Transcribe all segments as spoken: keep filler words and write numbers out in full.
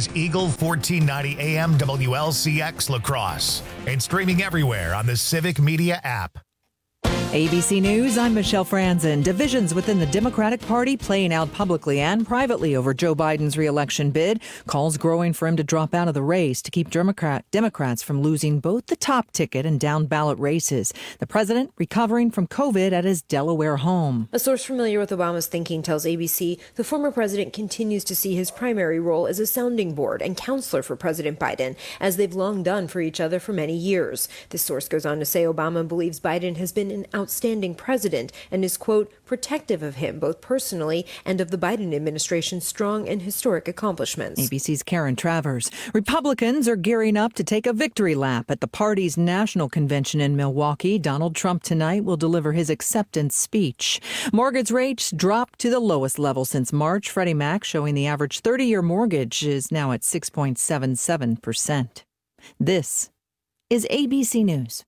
is Eagle fourteen ninety A M W L C X La Crosse and streaming everywhere on the Civic Media app. A B C News, I'm Michelle Franzen. Divisions within the Democratic Party playing out publicly and privately over Joe Biden's re-election bid. Calls growing for him to drop out of the race to keep Democrat Democrats from losing both the top ticket and down ballot races. The president recovering from COVID at his Delaware home. A source familiar with Obama's thinking tells A B C the former president continues to see his primary role as a sounding board and counselor for President Biden, as they've long done for each other for many years. This source goes on to say Obama believes Biden has been an outstanding president and is, quote, protective of him both personally and of the Biden administration's strong and historic accomplishments. A B C's Karen Travers. Republicans are gearing up to take a victory lap at the party's national convention in Milwaukee. Donald Trump tonight will deliver his acceptance speech. Mortgage rates dropped to the lowest level since March. Freddie Mac showing the average thirty-year mortgage is now at six point seven seven percent. This is A B C News.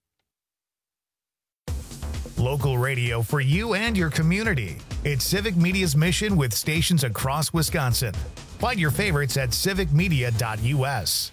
Local radio for you and your community. It's Civic Media's mission with stations across Wisconsin. Find your favorites at civic media dot U S.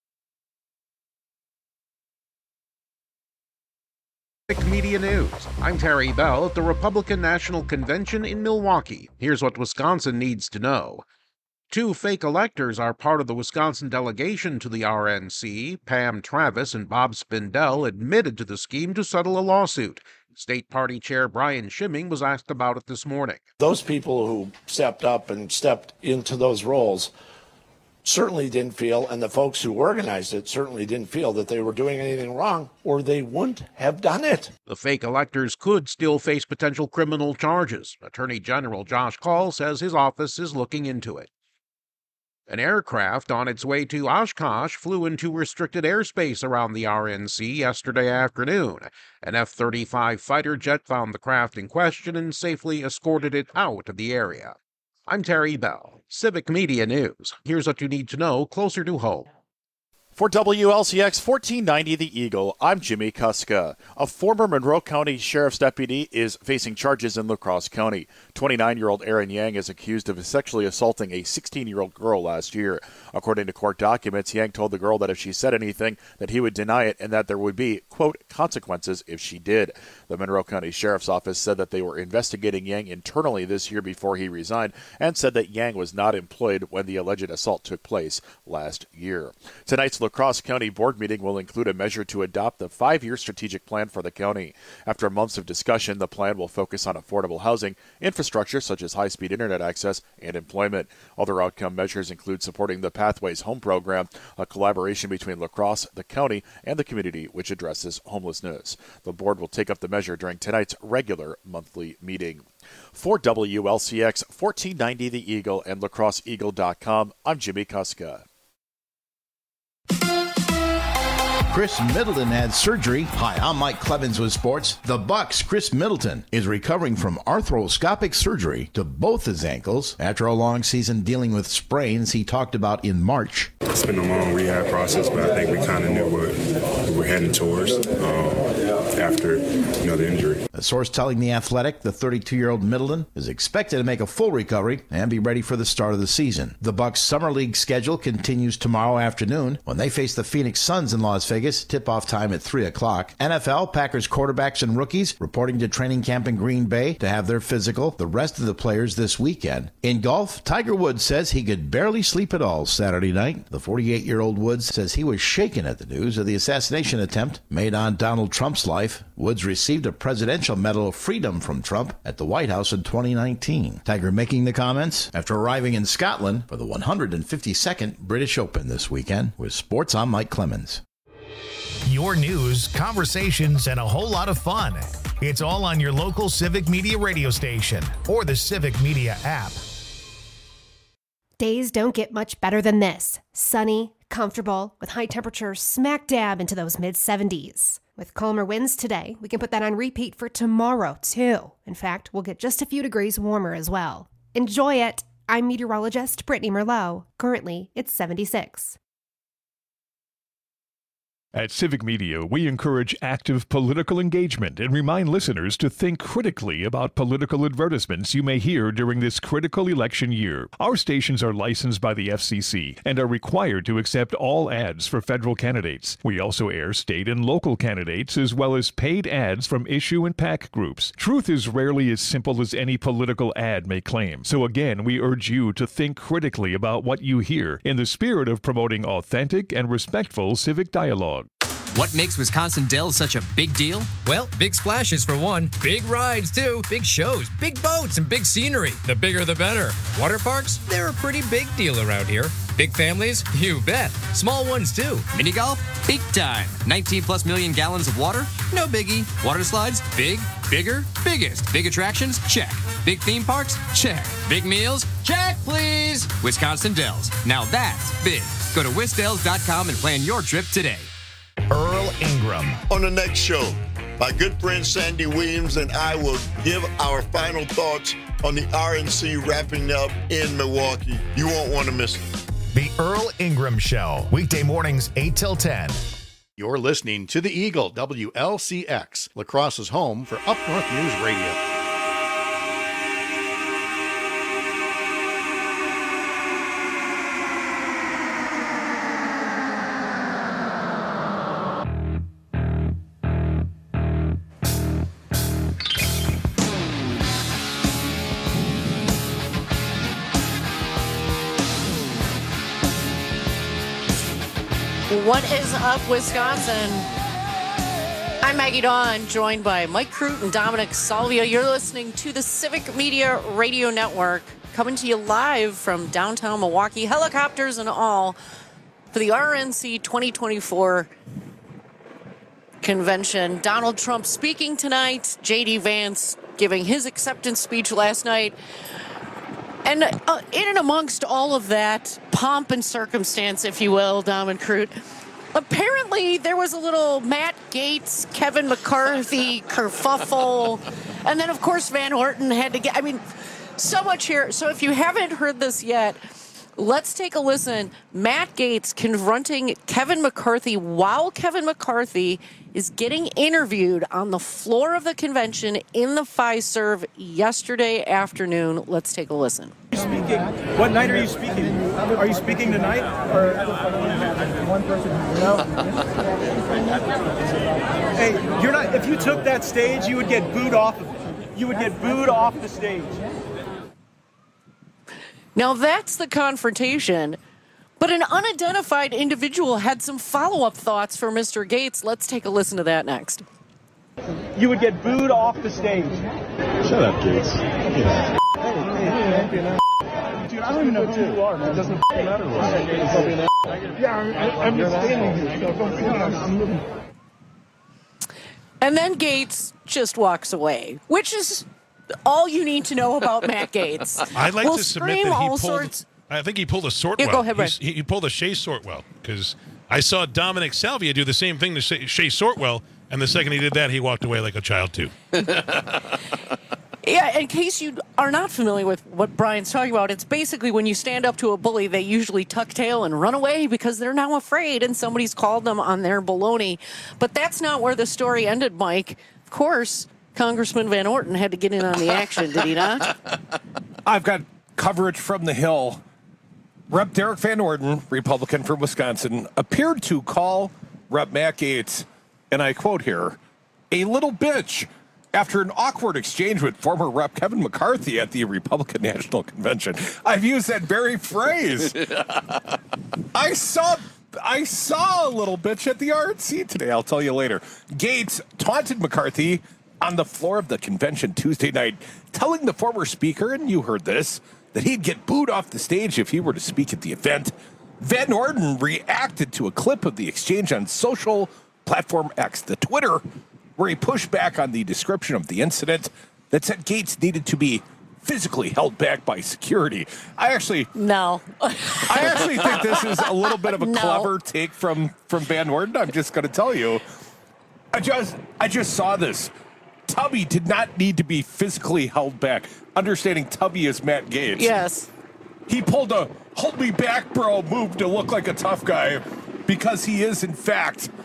Civic Media News. I'm Terry Bell at the Republican National Convention in Milwaukee. Here's what Wisconsin needs to know. Two fake electors are part of the Wisconsin delegation to the R N C. Pam Travis and Bob Spindell admitted to the scheme to settle a lawsuit. State Party Chair Brian Schimming was asked about it this morning. Those people who stepped up and stepped into those roles certainly didn't feel, and the folks who organized it certainly didn't feel that they were doing anything wrong, or they wouldn't have done it. The fake electors could still face potential criminal charges. Attorney General Josh Kaul says his office is looking into it. An aircraft on its way to Oshkosh flew into restricted airspace around the R N C yesterday afternoon. An F thirty-five fighter jet found the craft in question and safely escorted it out of the area. I'm Terry Bell, Civic Media News. Here's what you need to know closer to home. For W L C X fourteen ninety The Eagle, I'm Jimmy Kuska. A former Monroe County Sheriff's deputy is facing charges in La Crosse County. twenty-nine-year-old Aaron Yang is accused of sexually assaulting a sixteen-year-old girl last year. According to court documents, Yang told the girl that if she said anything, that he would deny it and that there would be, quote, consequences if she did. The Monroe County Sheriff's Office said that they were investigating Yang internally this year before he resigned and said that Yang was not employed when the alleged assault took place last year. Tonight's La Crosse County Board meeting will include a measure to adopt the five-year strategic plan for the county. After months of discussion, the plan will focus on affordable housing, infrastructure such as high-speed internet access, and employment. Other outcome measures include supporting the Pathways Home Program, a collaboration between La Crosse, the county, and the community which addresses homelessness. The board will take up the measure during tonight's regular monthly meeting. For W L C X fourteen ninety The Eagle and La Crosse Eagle dot com, I'm Jimmy Kuska. Chris Middleton had surgery. Hi, I'm Mike Clevens with sports. The Bucks' Chris Middleton is recovering from arthroscopic surgery to both his ankles after a long season dealing with sprains he talked about in March. It's been a long rehab process, but I think we kind of knew what we were heading towards um, after you know, the injury. A source telling The Athletic the thirty-two-year-old Middleton is expected to make a full recovery and be ready for the start of the season. The Bucks' summer league schedule continues tomorrow afternoon when they face the Phoenix Suns in Las Vegas. Tip-off time at three o'clock. N F L, Packers quarterbacks and rookies reporting to training camp in Green Bay to have their physical. The rest of the players this weekend. In golf, Tiger Woods says he could barely sleep at all Saturday night. The forty-eight-year-old Woods says he was shaken at the news of the assassination attempt made on Donald Trump's life. Woods received a Presidential Medal of Freedom from Trump at the White House in twenty nineteen. Tiger making the comments after arriving in Scotland for the one hundred fifty-second British Open this weekend. With sports, I'm Mike Clemens. Your news, conversations, and a whole lot of fun. It's all on your local Civic Media radio station or the Civic Media app. Days don't get much better than this. Sunny, comfortable, with high temperatures smack dab into those mid seventies. With calmer winds today, we can put that on repeat for tomorrow, too. In fact, we'll get just a few degrees warmer as well. Enjoy it. I'm meteorologist Brittany Merlot. Currently, it's seventy-six. At Civic Media, we encourage active political engagement and remind listeners to think critically about political advertisements you may hear during this critical election year. Our stations are licensed by the F C C and are required to accept all ads for federal candidates. We also air state and local candidates as well as paid ads from issue and PAC groups. Truth is rarely as simple as any political ad may claim. So again, we urge you to think critically about what you hear in the spirit of promoting authentic and respectful civic dialogue. What makes Wisconsin Dells such a big deal? Well, big splashes for one, big rides too, big shows, big boats, and big scenery. The bigger the better. Water parks? They're a pretty big deal around here. Big families? You bet. Small ones too. Mini golf? Big time. nineteen plus million gallons of water? No biggie. Water slides? Big, bigger, biggest. Big attractions? Check. Big theme parks? Check. Big meals? Check, please. Wisconsin Dells. Now that's big. Go to wisdells dot com and plan your trip today. Earl Ingram. On the next show, my good friend Sandy Williams and I will give our final thoughts on the R N C wrapping up in Milwaukee. You won't want to miss it. The Earl Ingram Show, weekday mornings eight till ten. You're listening to The Eagle, W L C X, La Crosse's home for Up North News Radio. What is up, Wisconsin? I'm Maggie Dawn, joined by Mike Crute and Dominic Salvia. You're listening to the Civic Media Radio Network, coming to you live from downtown Milwaukee, helicopters and all, for the R N C twenty twenty-four convention. Donald Trump speaking tonight, J D Vance giving his acceptance speech last night. And uh, in and amongst all of that pomp and circumstance, if you will, Dom and Crute, apparently there was a little Matt Gaetz, Kevin McCarthy kerfuffle. And then, of course, Van Orton had to get, I mean, so much here. So if you haven't heard this yet, let's take a listen. Matt Gaetz confronting Kevin McCarthy while Kevin McCarthy is getting interviewed on the floor of the convention in the Fiserv yesterday afternoon. Let's take a listen. Speaking. What night are you speaking? Are you speaking tonight? Or one person? No. Hey, you're not. If you took that stage, you would get booed off of it. You would get booed off the stage. Now that's the confrontation. But an unidentified individual had some follow-up thoughts for Mister Gaetz. Let's take a listen to that next. You would get booed off the stage. Shut up, Gaetz. Yeah. Hey, hey, hey, dude, I don't even know who you are, man. It doesn't matter what. Yeah, I'm, I'm just standing here. So don't feel like I'm living. And then Gaetz just walks away, which is all you need to know about Matt Gaetz. I'd like we'll to submit that he pulled. Sorts- I think he pulled a Sortwell. Yeah, go ahead, He's, he, he pulled a Shea Sortwell because I saw Dominic Salvia do the same thing to Shea, Shea Sortwell, and the second he did that, he walked away like a child too. Yeah, in case you are not familiar with what Brian's talking about, it's basically when you stand up to a bully, they usually tuck tail and run away because they're now afraid and somebody's called them on their baloney. But that's not where the story ended, Mike. Of course, Congressman Van Orton had to get in on the action, did he not? I've got coverage from the Hill. Representative Derek Van Orden, Republican from Wisconsin, appeared to call Representative Matt Gaetz, and I quote here, a little bitch after an awkward exchange with former Representative Kevin McCarthy at the Republican National Convention. I've used that very phrase. I saw I saw a little bitch at the R N C today. I'll tell you later. Gaetz taunted McCarthy on the floor of the convention Tuesday night, telling the former speaker, and you heard this, that he'd get booed off the stage if he were to speak at the event. Van Orden reacted to a clip of the exchange on social platform X, the Twitter, where he pushed back on the description of the incident that said Gaetz needed to be physically held back by security. I actually... No. I actually think this is a little bit of a no. clever take from, from Van Orden. I'm just going to tell you. I just, I just saw this. Tubby did not need to be physically held back. Understanding Tubby is Matt Gaetz. Yes. He pulled a hold me back, bro move to look like a tough guy because he is, in fact,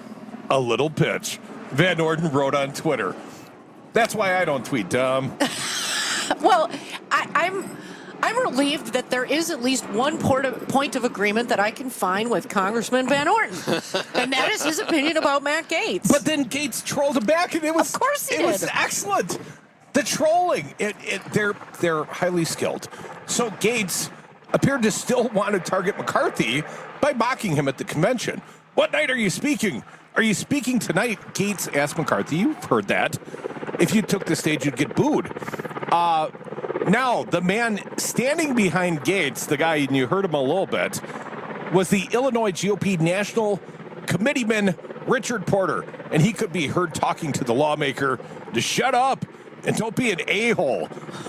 a little pitch. Van Orden wrote on Twitter. That's why I don't tweet, Dom. Well, I, I'm I'm relieved that there is at least one port of, point of agreement that I can find with Congressman Van Orden, and that is his opinion about Matt Gaetz. But then Gaetz trolled him back, and it was of course he it did. was excellent. The trolling, it, it, they're they're highly skilled. So Gaetz appeared to still want to target McCarthy by mocking him at the convention. What night are you speaking? Are you speaking tonight? Gaetz asked McCarthy. You've heard that. If you took the stage, you'd get booed. Uh, now, the man standing behind Gaetz, the guy, and you heard him a little bit, was the Illinois G O P National Committeeman Richard Porter. And he could be heard talking to the lawmaker to shut up and don't be an a-hole.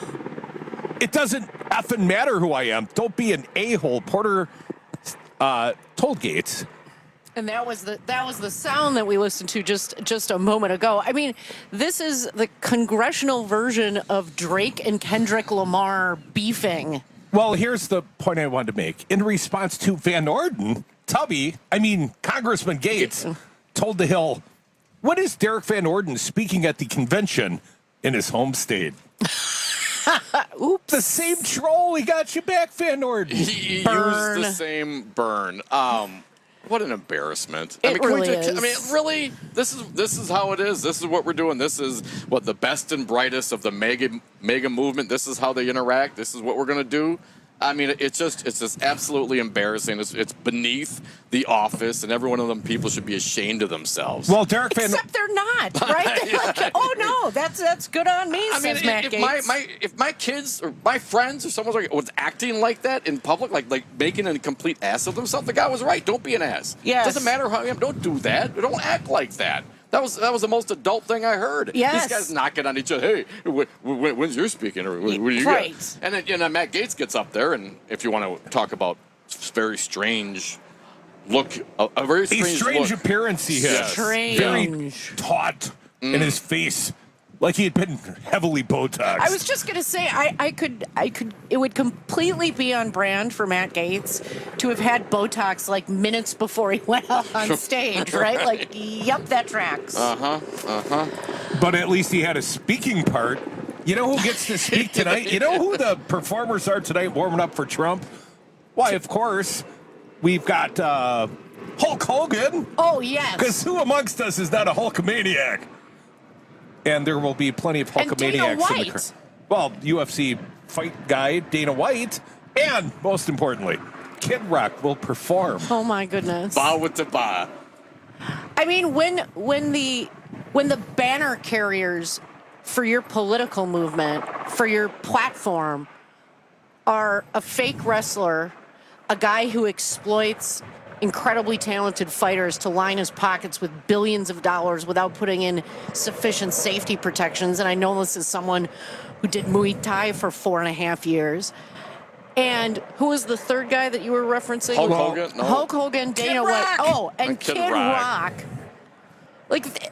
It doesn't effing matter who I am. Don't be an a-hole. Porter uh, told Gaetz. And that was the that was the sound that we listened to just just a moment ago. I mean, this is the congressional version of Drake and Kendrick Lamar beefing. Well, here's the point I wanted to make. In response to Van Orden, Tubby, I mean Congressman Gaetz, told The Hill, "What is Derek Van Orden speaking at the convention in his home state?" Oops. The same troll. He got you back, Van Orden. He Burn. used the same burn. Um, what an embarrassment. It I mean, can really we just, is. I mean, really, this is this is how it is. This is what we're doing. This is what the best and brightest of the mega mega movement. This is how they interact. This is what we're gonna do. I mean, it's just it's just absolutely embarrassing. It's, it's beneath the office, and every one of them people should be ashamed of themselves. Well, Derek Van Except they're not, right? They're like, oh no, that's that's good on me, I mean, says Matt if Gaetz. my, my if my kids or my friends or someone was, like, was acting like that in public, like like making a complete ass of themselves, the guy was right. Don't be an ass. Yes. Doesn't matter how I am. Don't do that. Don't act like that. That was that was the most adult thing I heard. Yes. These guys knocking on each other. Hey, when, when, when's your speaking? Or what, what do you Right. got? And then you know, Matt Gaetz gets up there, and if you want to talk about very strange look, a, a very A strange, strange look. appearance he has. Yes. Strange. Very taut in his face, like he had been heavily Botox. I was just gonna say, I, I could, I could, it would completely be on brand for Matt Gaetz to have had Botox like minutes before he went out on stage, right? Like, yep, that tracks. Uh huh. Uh huh. But at least he had a speaking part. You know who gets to speak tonight? You know who the performers are tonight warming up for Trump? Why, of course, we've got uh, Hulk Hogan. Oh, yes. Because who amongst us is not a Hulkamaniac? And there will be plenty of And Dana Hulkamaniacs in the White. crowd. Well, U F C fight guy Dana White, and most importantly, Kid Rock will perform. Oh my goodness. Bow with the bar. I mean, when when the when the banner carriers for your political movement, for your platform, are a fake wrestler, a guy who exploits incredibly talented fighters to line his pockets with billions of dollars without putting in sufficient safety protections. And I know this is someone who did Muay Thai for four and a half years. And who was the third guy that you were referencing? Hulk Hogan? No. Hulk Hogan, Dana Kid White. Rock. Oh, and, And Kid, Kid Rock. Rock. Like, th-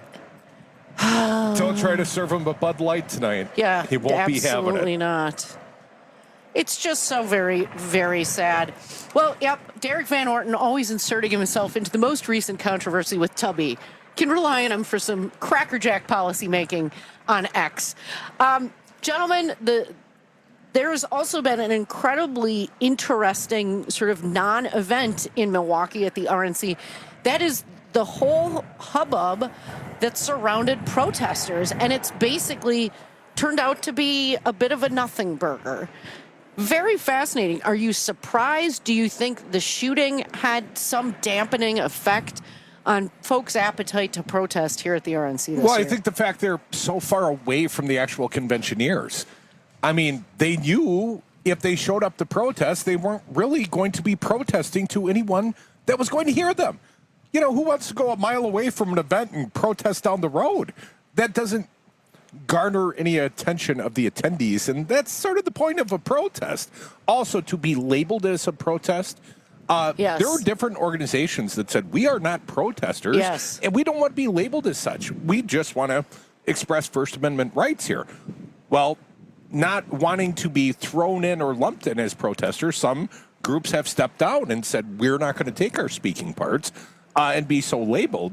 Don't try to serve him a Bud Light tonight. yeah, he won't be having absolutely it. not. It's just so very, very sad. Well, yep, Derek Van Orden, always inserting himself into the most recent controversy with Tubby. Can rely on him for some crackerjack policy making on X. Um, gentlemen, the there has also been an incredibly interesting sort of non-event in Milwaukee at the R N C. That is the whole hubbub that surrounded protesters, and it's basically turned out to be a bit of a nothing burger. Very fascinating. Are you surprised? Do you think the shooting had some dampening effect on folks' appetite to protest here at the R N C this Well, year? I think the fact they're so far away from the actual conventioneers. I mean, they knew if they showed up to protest, they weren't really going to be protesting to anyone that was going to hear them. You know, who wants to go a mile away from an event and protest down the road? That doesn't garner any attention of the attendees, and that's sort of the point of a protest. Also, to be labeled as a protest, uh, Yes. there were different organizations that said, we are not protesters, Yes. and we don't want to be labeled as such. We just want to express First Amendment rights here. Well, not wanting to be thrown in or lumped in as protesters, some groups have stepped out and said, we're not going to take our speaking parts uh, and be so labeled.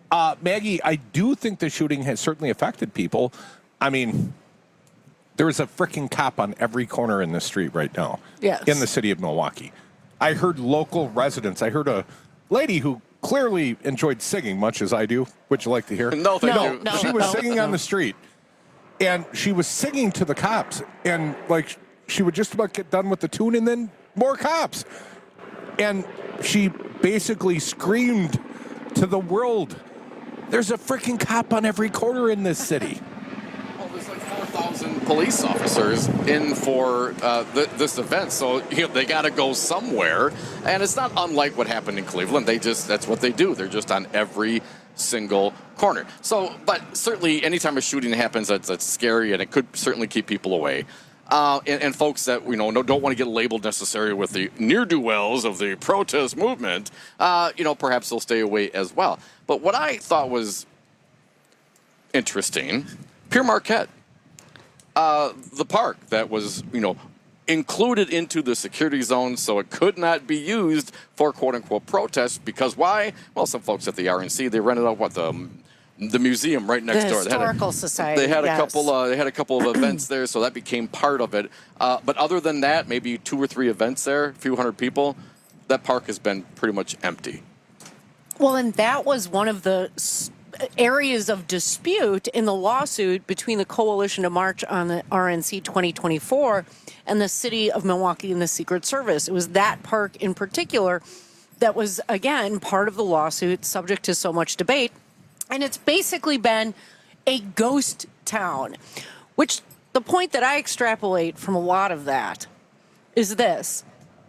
Uh, Maggie, I do think the shooting has certainly affected people. I mean, there is a freaking cop on every corner in the street right now. Yes. In the city of Milwaukee. I heard local residents. I heard a lady who clearly enjoyed singing, much as I do. Would you like to hear? No, thank no, you. No, she was no, singing no. on the street. And she was singing to the cops. And, like, she would just about get done with the tune and then more cops. And she basically screamed to the world, there's a freaking cop on every corner in this city. Well, there's like four thousand police officers in for uh, th- this event, so you know, they got to go somewhere. And it's not unlike what happened in Cleveland. They just, that's what they do. They're just on every single corner. So, but certainly anytime a shooting happens, that's, that's scary, and it could certainly keep people away. Uh, and, and folks that you know don't want to get labeled necessarily with the ne'er-do-wells of the protest movement, uh, you know, perhaps they'll stay away as well. But what I thought was interesting, Pierre Marquette, uh, the park that was, you know, included into the security zone, so it could not be used for quote-unquote protests. Because why? Well, some folks at the R N C, they rented out what the the museum right next the door. The Historical they Society. They had yes. a couple. Uh, they had a couple of events there, so that became part of it. Uh, but other than that, maybe two or three events there, a few hundred people. That park has been pretty much empty. Well, and that was one of the s- areas of dispute in the lawsuit between the Coalition to March on the R N C twenty twenty-four and the city of Milwaukee and the Secret Service. It was that park in particular that was, again, part of the lawsuit, subject to so much debate. And it's basically been a ghost town, which the point that I extrapolate from a lot of that is this.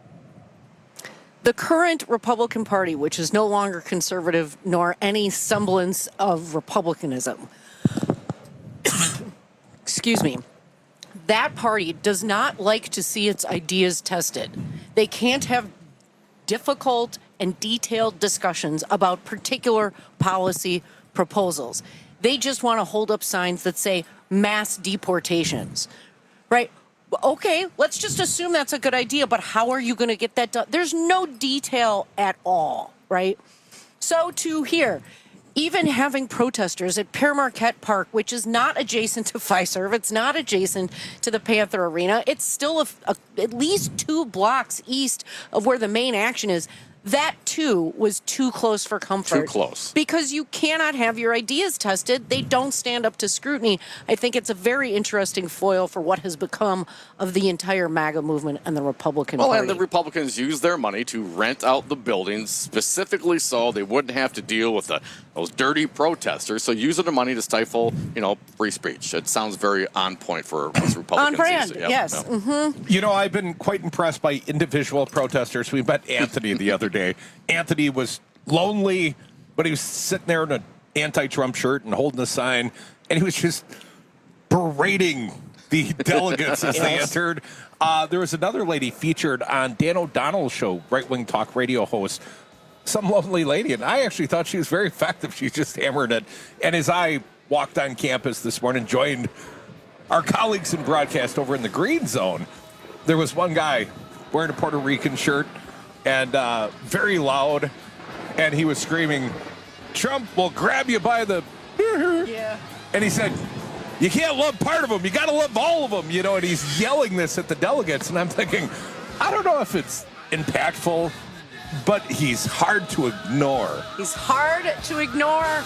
The current Republican Party, which is no longer conservative nor any semblance of republicanism, excuse me, that party does not like to see its ideas tested. They can't have difficult and detailed discussions about particular policy proposals. They just want to hold up signs that say mass deportations, right? Okay, let's just assume that's a good idea, but how are you going to get that done? There's no detail at all, right? So to here, even having protesters at Pierre Marquette Park, which is not adjacent to Fiserv, it's not adjacent to the Panther Arena, it's still a, a, at least two blocks east of where the main action is. That, too, was too close for comfort. Too close. Because you cannot have your ideas tested. They don't stand up to scrutiny. I think it's a very interesting foil for what has become of the entire MAGA movement and the Republican well, Party. and the Republicans use their money to rent out the buildings specifically so they wouldn't have to deal with the, those dirty protesters. So using the money to stifle, you know, free speech. It sounds very on point for us Republicans. On brand, Yep, yes. yep. Mm-hmm. You know, I've been quite impressed by individual protesters. We met Anthony the other day. Anthony was lonely, but he was sitting there in an anti-Trump shirt and holding a sign, and he was just berating the delegates as they entered. Uh, there was another lady featured on Dan O'Donnell's show, right-wing talk radio host, some lonely lady, and I actually thought she was very effective. She just hammered it. And as I walked on campus this morning, joined our colleagues in broadcast over in the green zone, there was one guy wearing a Puerto Rican shirt and uh, very loud, and he was screaming, "Trump will grab you by the..." Yeah. And he said, "You can't love part of them. You got to love all of them." You know, and he's yelling this at the delegates, and I'm thinking, I don't know if it's impactful, but he's hard to ignore. He's hard to ignore.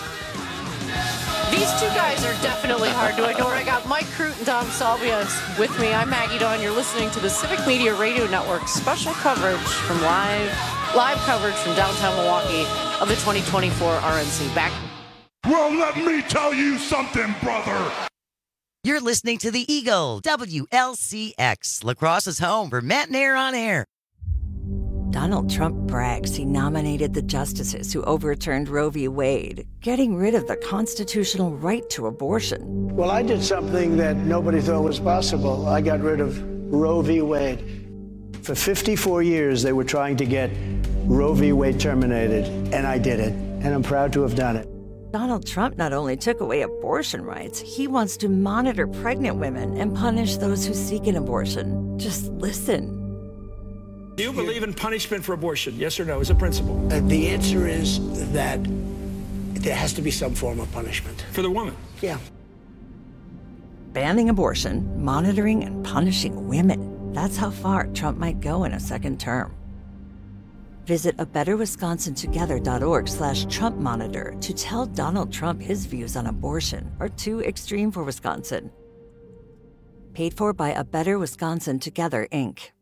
These two guys are definitely hard to ignore. I got Mike Crute and Dom Salvias with me. I'm Maggie Dawn. You're listening to the Civic Media Radio Network special coverage from live, live coverage from downtown Milwaukee of the twenty twenty-four R N C. Back. Well, let me tell you something, brother. You're listening to the Eagle, W L C X, Lacrosse's home for Matt Nair on air. Donald Trump brags he nominated the justices who overturned Roe v. Wade, getting rid of the constitutional right to abortion. Well, I did something that nobody thought was possible. I got rid of Roe v. Wade. For fifty-four years, they were trying to get Roe v. Wade terminated, and I did it, and I'm proud to have done it. Donald Trump not only took away abortion rights, he wants to monitor pregnant women and punish those who seek an abortion. Just listen. Do you believe in punishment for abortion? Yes or no, as a principle? Uh, the answer is that there has to be some form of punishment. For the woman? Yeah. Banning abortion, monitoring, and punishing women. That's how far Trump might go in a second term. Visit a better wisconsin together dot org slash Trump monitor to tell Donald Trump his views on abortion are too extreme for Wisconsin. Paid for by A Better Wisconsin Together, Incorporated.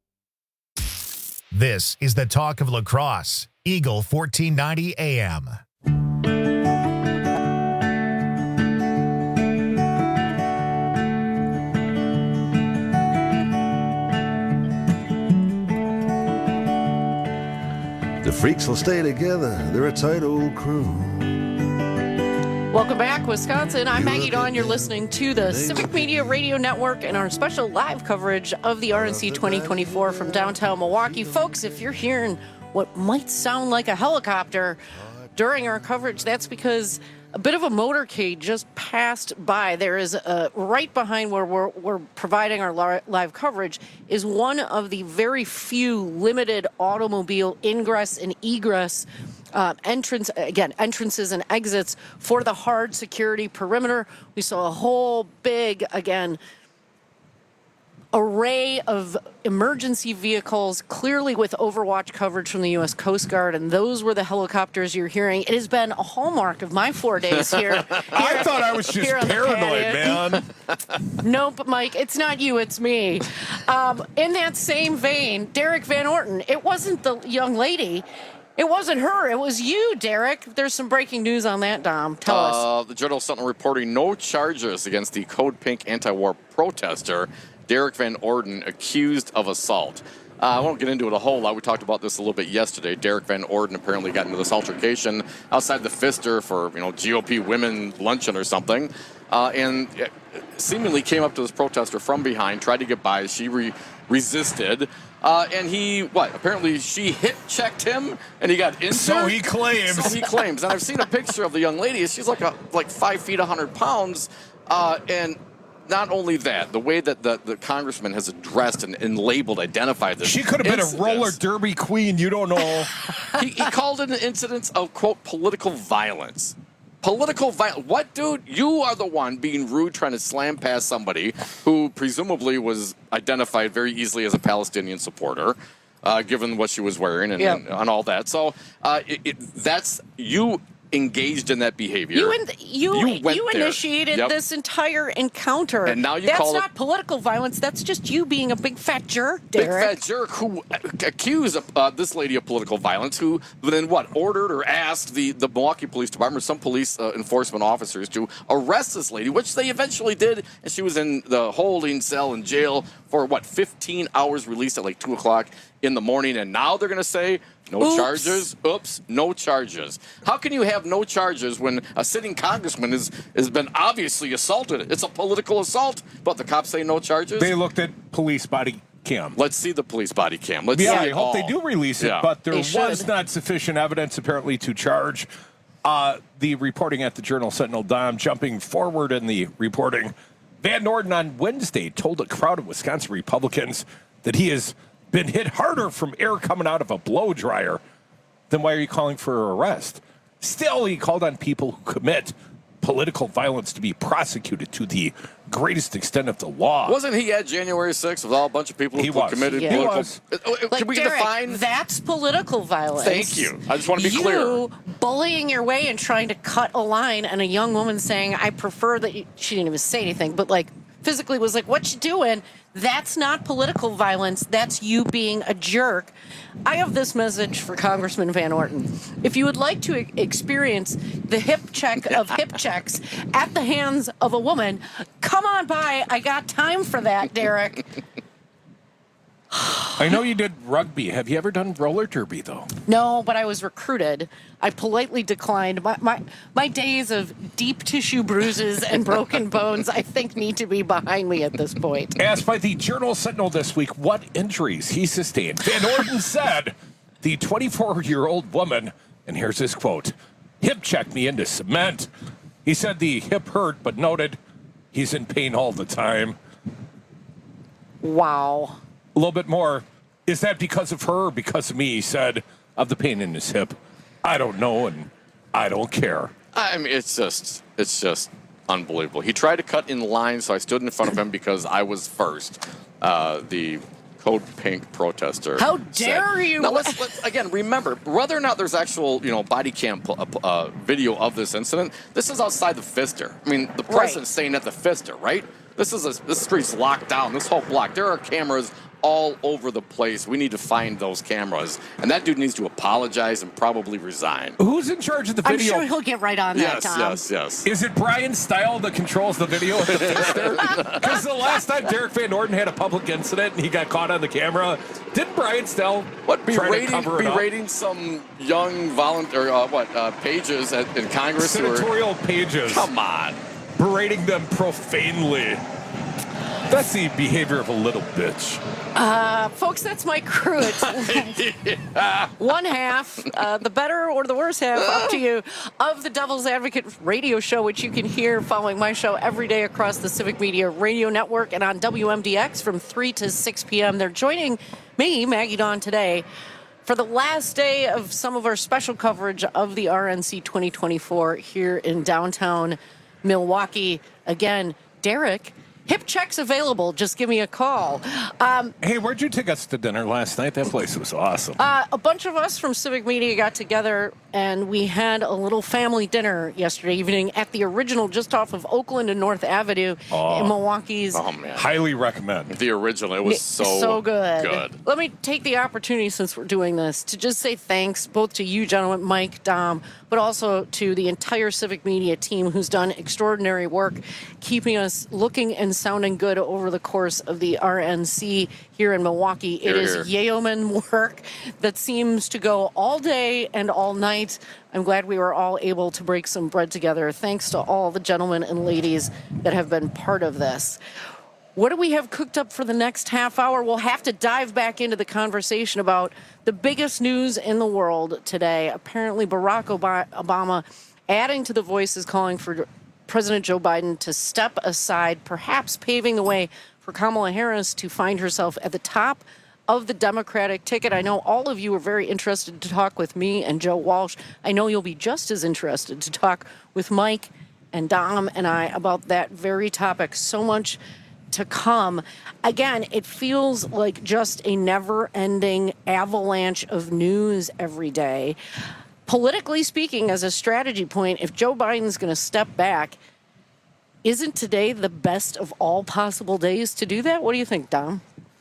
This is the talk of La Crosse, Eagle fourteen ninety A M. The freaks will stay together. They're a tight old crew. Welcome back, Wisconsin. I'm Maggie Dawn. You're listening to the Civic Media Radio Network and our special live coverage of the R N C twenty twenty-four from downtown Milwaukee. Folks, if you're hearing what might sound like a helicopter during our coverage, that's because a bit of a motorcade just passed by. There is a, right behind where we're, we're providing our live coverage is one of the very few limited automobile ingress and egress uh, entrance, again, entrances and exits for the hard security perimeter. We saw a whole big, again, array of emergency vehicles, clearly with Overwatch coverage from the U S Coast Guard, and those were the helicopters you're hearing. It has been a hallmark of my four days here. here I thought I was just paranoid, man. Nope, Mike, it's not you, it's me. Um, in that same vein, Derek Van Orton, it wasn't the young lady. It wasn't her. It was you, Derek. There's some breaking news on that, Dom. Tell uh, us. The Journal Sentinel reporting no charges against the Code Pink anti-war protester, Derek Van Orden, accused of assault. Uh, I won't get into it a whole lot. We talked about this a little bit yesterday. Derek Van Orden apparently got into this altercation outside the Pfister for, you know, G O P women luncheon or something, uh, and seemingly came up to this protester from behind, tried to get by. She re- resisted, uh, and he, what, apparently she hip-checked him, and he got injured? So he claims. So he claims. And I've seen a picture of the young lady. She's like a, like five feet, one hundred pounds, uh, and not only that, the way that the, the congressman has addressed and, and labeled, identified this. She could have been a roller derby queen. You don't know. he, he called it an incident of, quote, political violence. Political violence. What, dude? You are the one being rude, trying to slam past somebody who presumably was identified very easily as a Palestinian supporter, uh, given what she was wearing and, Yep. and, and all that. So uh, it, it, that's you. Engaged in that behavior. You in, you you, went you there. initiated Yep. this entire encounter. And now you That's call it- not political violence. That's just you being a big fat jerk, Big Derek. fat jerk who accused uh, this lady of political violence, who then what ordered or asked the, the Milwaukee Police Department or some police uh, enforcement officers to arrest this lady, which they eventually did, and she was in the holding cell in jail for what fifteen hours, released at like two o'clock in the morning, and now they're going to say no Oops. charges. Oops, no charges. How can you have no charges when a sitting congressman is has been obviously assaulted? It's a political assault, but the cops say no charges. They looked at police body cam. Let's see the police body cam. Let's yeah, see I it hope all. they do release it, Yeah. but there They was should. not sufficient evidence apparently to charge. Uh, the reporting at the Journal Sentinel, Dom, jumping forward in the reporting, Van Orden on Wednesday told a crowd of Wisconsin Republicans that he has been hit harder from air coming out of a blow dryer. Then why are you calling for her arrest? Still, he called on people who commit political violence to be prosecuted to the greatest extent of the law. Wasn't he at January sixth with all a bunch of people He who was. committed Yeah. political? He was. Uh, uh, Like, Can we Derek, define? that's political violence. Thank you. I just want to be you clear. bullying your way and trying to cut a line, and a young woman saying, "I prefer that." You, she didn't even say anything, but like physically was like, "What you doing?" That's not political violence. That's you being a jerk. I have this message for Congressman Van Orton. If you would like to e- experience the hip check of hip checks at the hands of a woman, come on by. I got time for that, Derek. I know you did rugby. Have you ever done roller derby, though? No, but I was recruited. I politely declined. My, my my days of deep tissue bruises and broken bones, I think, need to be behind me at this point. Asked by the Journal Sentinel this week what injuries he sustained, Van Orden said the twenty-four-year-old woman, and here's his quote, hip checked me into cement. He said the hip hurt, but noted he's in pain all the time. Wow. A little bit more. Is that because of her or because of me? He said, of the pain in his hip. I don't know, and I don't care. I mean, it's just, it's just unbelievable. He tried to cut in line, so I stood in front of him because I was first. Uh, the Code Pink protester. How dare said, you? Now, let's, let's, again, remember, whether or not there's actual, you know, body cam uh, video of this incident, this is outside the Pfister. I mean, the president's right. staying at the Pfister, right? This is a, this street's locked down, this whole block. There are cameras all over the place. We need to find those cameras. And that dude needs to apologize and probably resign. Who's in charge of the video? I'm sure he'll get right on yes, that, Tom. Yes, yes, yes. Is it Brian Style that controls the video? Because the last time Derek Van Orden had a public incident and he got caught on the camera, didn't Brian Style what, be try rating, to cover it be up? rating some young volunteer, uh, what, uh, pages at, in Congress? Senatorial who are, pages. Come on. Berating them profanely. That's the behavior of a little bitch. Uh, folks, that's my crew. It's one half, uh, the better or the worse half, up to you, of the Devil's Advocate radio show, which you can hear following my show every day across the Civic Media Radio Network and on W M D X from three to six p.m. They're joining me, Maggie Dawn, today for the last day of some of our special coverage of the R N C twenty twenty-four here in downtown Milwaukee. Again, Derek, hip checks available. Just give me a call. Um, hey, where'd you take us to dinner last night? That place was awesome. Uh, a bunch of us from Civic Media got together, and we had a little family dinner yesterday evening at the original, just off of Oakland and North Avenue oh. in Milwaukee's. Oh, man. Highly recommend. The original. It was so, so good. good. Let me take the opportunity, since we're doing this, to just say thanks both to you, gentlemen, Mike, Dom, but also to the entire Civic Media team who's done extraordinary work keeping us looking and sounding good over the course of the R N C here in Milwaukee. It here, is here. yeoman work that seems to go all day and all night. I'm glad we were all able to break some bread together. Thanks to all the gentlemen and ladies that have been part of this. What do we have cooked up for the next half hour? We'll have to dive back into the conversation about the biggest news in the world today. Apparently, Barack Obama adding to the voices calling for President Joe Biden to step aside, perhaps paving the way for Kamala Harris to find herself at the top of the Democratic ticket. I know all of you are very interested to talk with me and Joe Walsh. I know you'll be just as interested to talk with Mike and Dom and I about that very topic. So much to come. Again, it feels like just a never-ending avalanche of news every day. Politically speaking, as a strategy point, if Joe Biden's going to step back, isn't today the best of all possible days to do that? What do you think, Dom?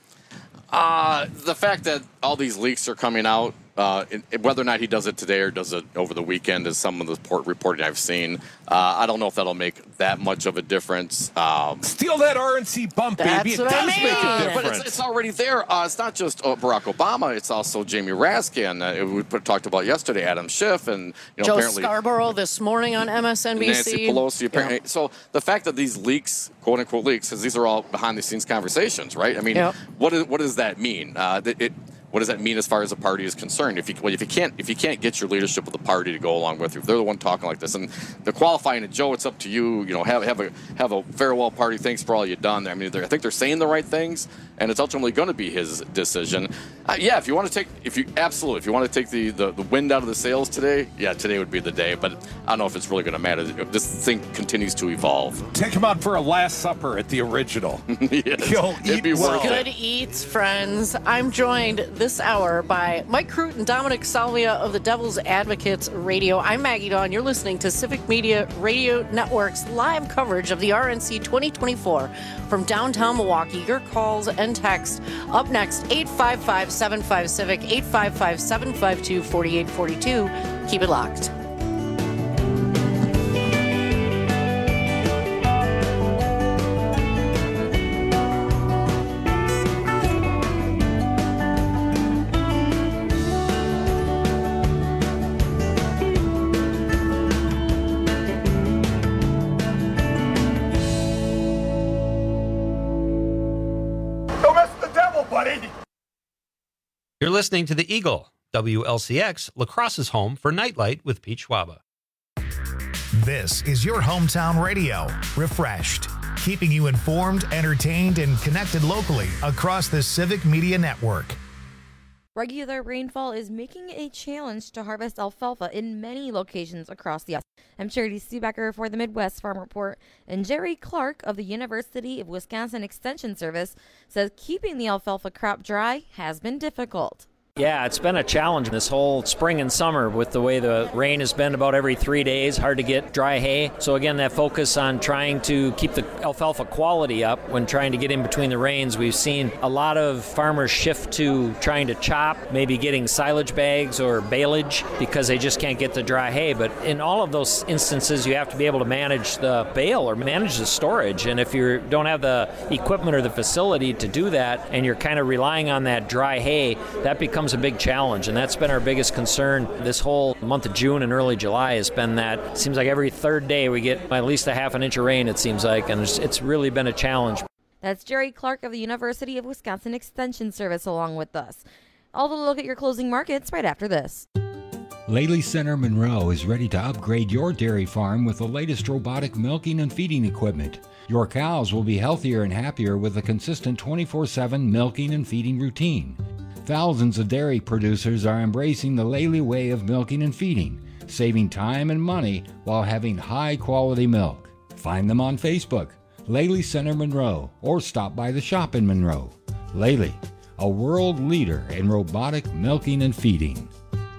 Uh, the fact that all these leaks are coming out, uh, it, whether or not he does it today or does it over the weekend, is some of the report, reporting I've seen. Uh, I don't know if that'll make that much of a difference. Um, Steal that R N C bump, That's baby. It what does I mean. make a difference. But it's, it's already there. Uh, it's not just uh, Barack Obama. It's also Jamie Raskin. Uh, we put, talked about yesterday, Adam Schiff, and you know, Joe apparently Scarborough this morning on M S N B C. Nancy Pelosi. Apparently, Yeah. So the fact that these leaks, quote unquote leaks, because these are all behind the scenes conversations, right? I mean, Yep. what is, what does that mean? Uh, it, it What does that mean as far as the party is concerned? If you well, if you can't if you can't get your leadership of the party to go along with you, if they're the one talking like this, and the qualifying it, Joe, it's up to you. You know, have have a have a farewell party. Thanks for all you've done. I mean, I think they're saying the right things, and it's ultimately going to be his decision. Uh, yeah, if you want to take if you absolutely if you want to take the, the the wind out of the sails today, yeah, today would be the day. But I don't know if it's really going to matter. This thing continues to evolve. Take him out for a Last Supper at the original. Yes, He'll it'd eat be well. worth Good it. eats, friends. I'm joined this hour by Mike Crute and Dominic Salvia of the Devil's Advocates Radio. I'm Maggie Dawn. You're listening to Civic Media Radio Network's live coverage of the R N C twenty twenty-four from downtown Milwaukee. Your calls and text up next, eight five five, seven five, Civic, eight five five, seven five two, four eight four two. Keep it locked. You're listening to The Eagle, W L C X, La Crosse's home for Nightlight with Pete Schwaba. This is your hometown radio, refreshed, keeping you informed, entertained, and connected locally across the Civic Media Network. Regular rainfall is making it a challenge to harvest alfalfa in many locations across the U S. I'm Charity Seebecker for the Midwest Farm Report, and Jerry Clark of the University of Wisconsin Extension Service says keeping the alfalfa crop dry has been difficult. Yeah, it's been a challenge this whole spring and summer with the way the rain has been about every three days. Hard to get dry hay. So again, that focus on trying to keep the alfalfa quality up when trying to get in between the rains. We've seen a lot of farmers shift to trying to chop, maybe getting silage bags or baleage because they just can't get the dry hay. But in all of those instances, you have to be able to manage the bale or manage the storage. And if you don't have the equipment or the facility to do that, and you're kind of relying on that dry hay, that becomes a big challenge, and that's been our biggest concern this whole month of June and early July. Has been that it seems like every third day we get at least a half an inch of rain, it seems like, and it's, it's really been a challenge. That's Jerry Clark of the University of Wisconsin Extension Service along with us. I'll look at your closing markets right after this. Lely Center Monroe is ready to upgrade your dairy farm with the latest robotic milking and feeding equipment. Your cows will be healthier and happier with a consistent twenty-four seven milking and feeding routine. Thousands of dairy producers are embracing the Lely way of milking and feeding, saving time and money while having high-quality milk. Find them on Facebook, Lely Center Monroe, or stop by the shop in Monroe. Lely, a world leader in robotic milking and feeding.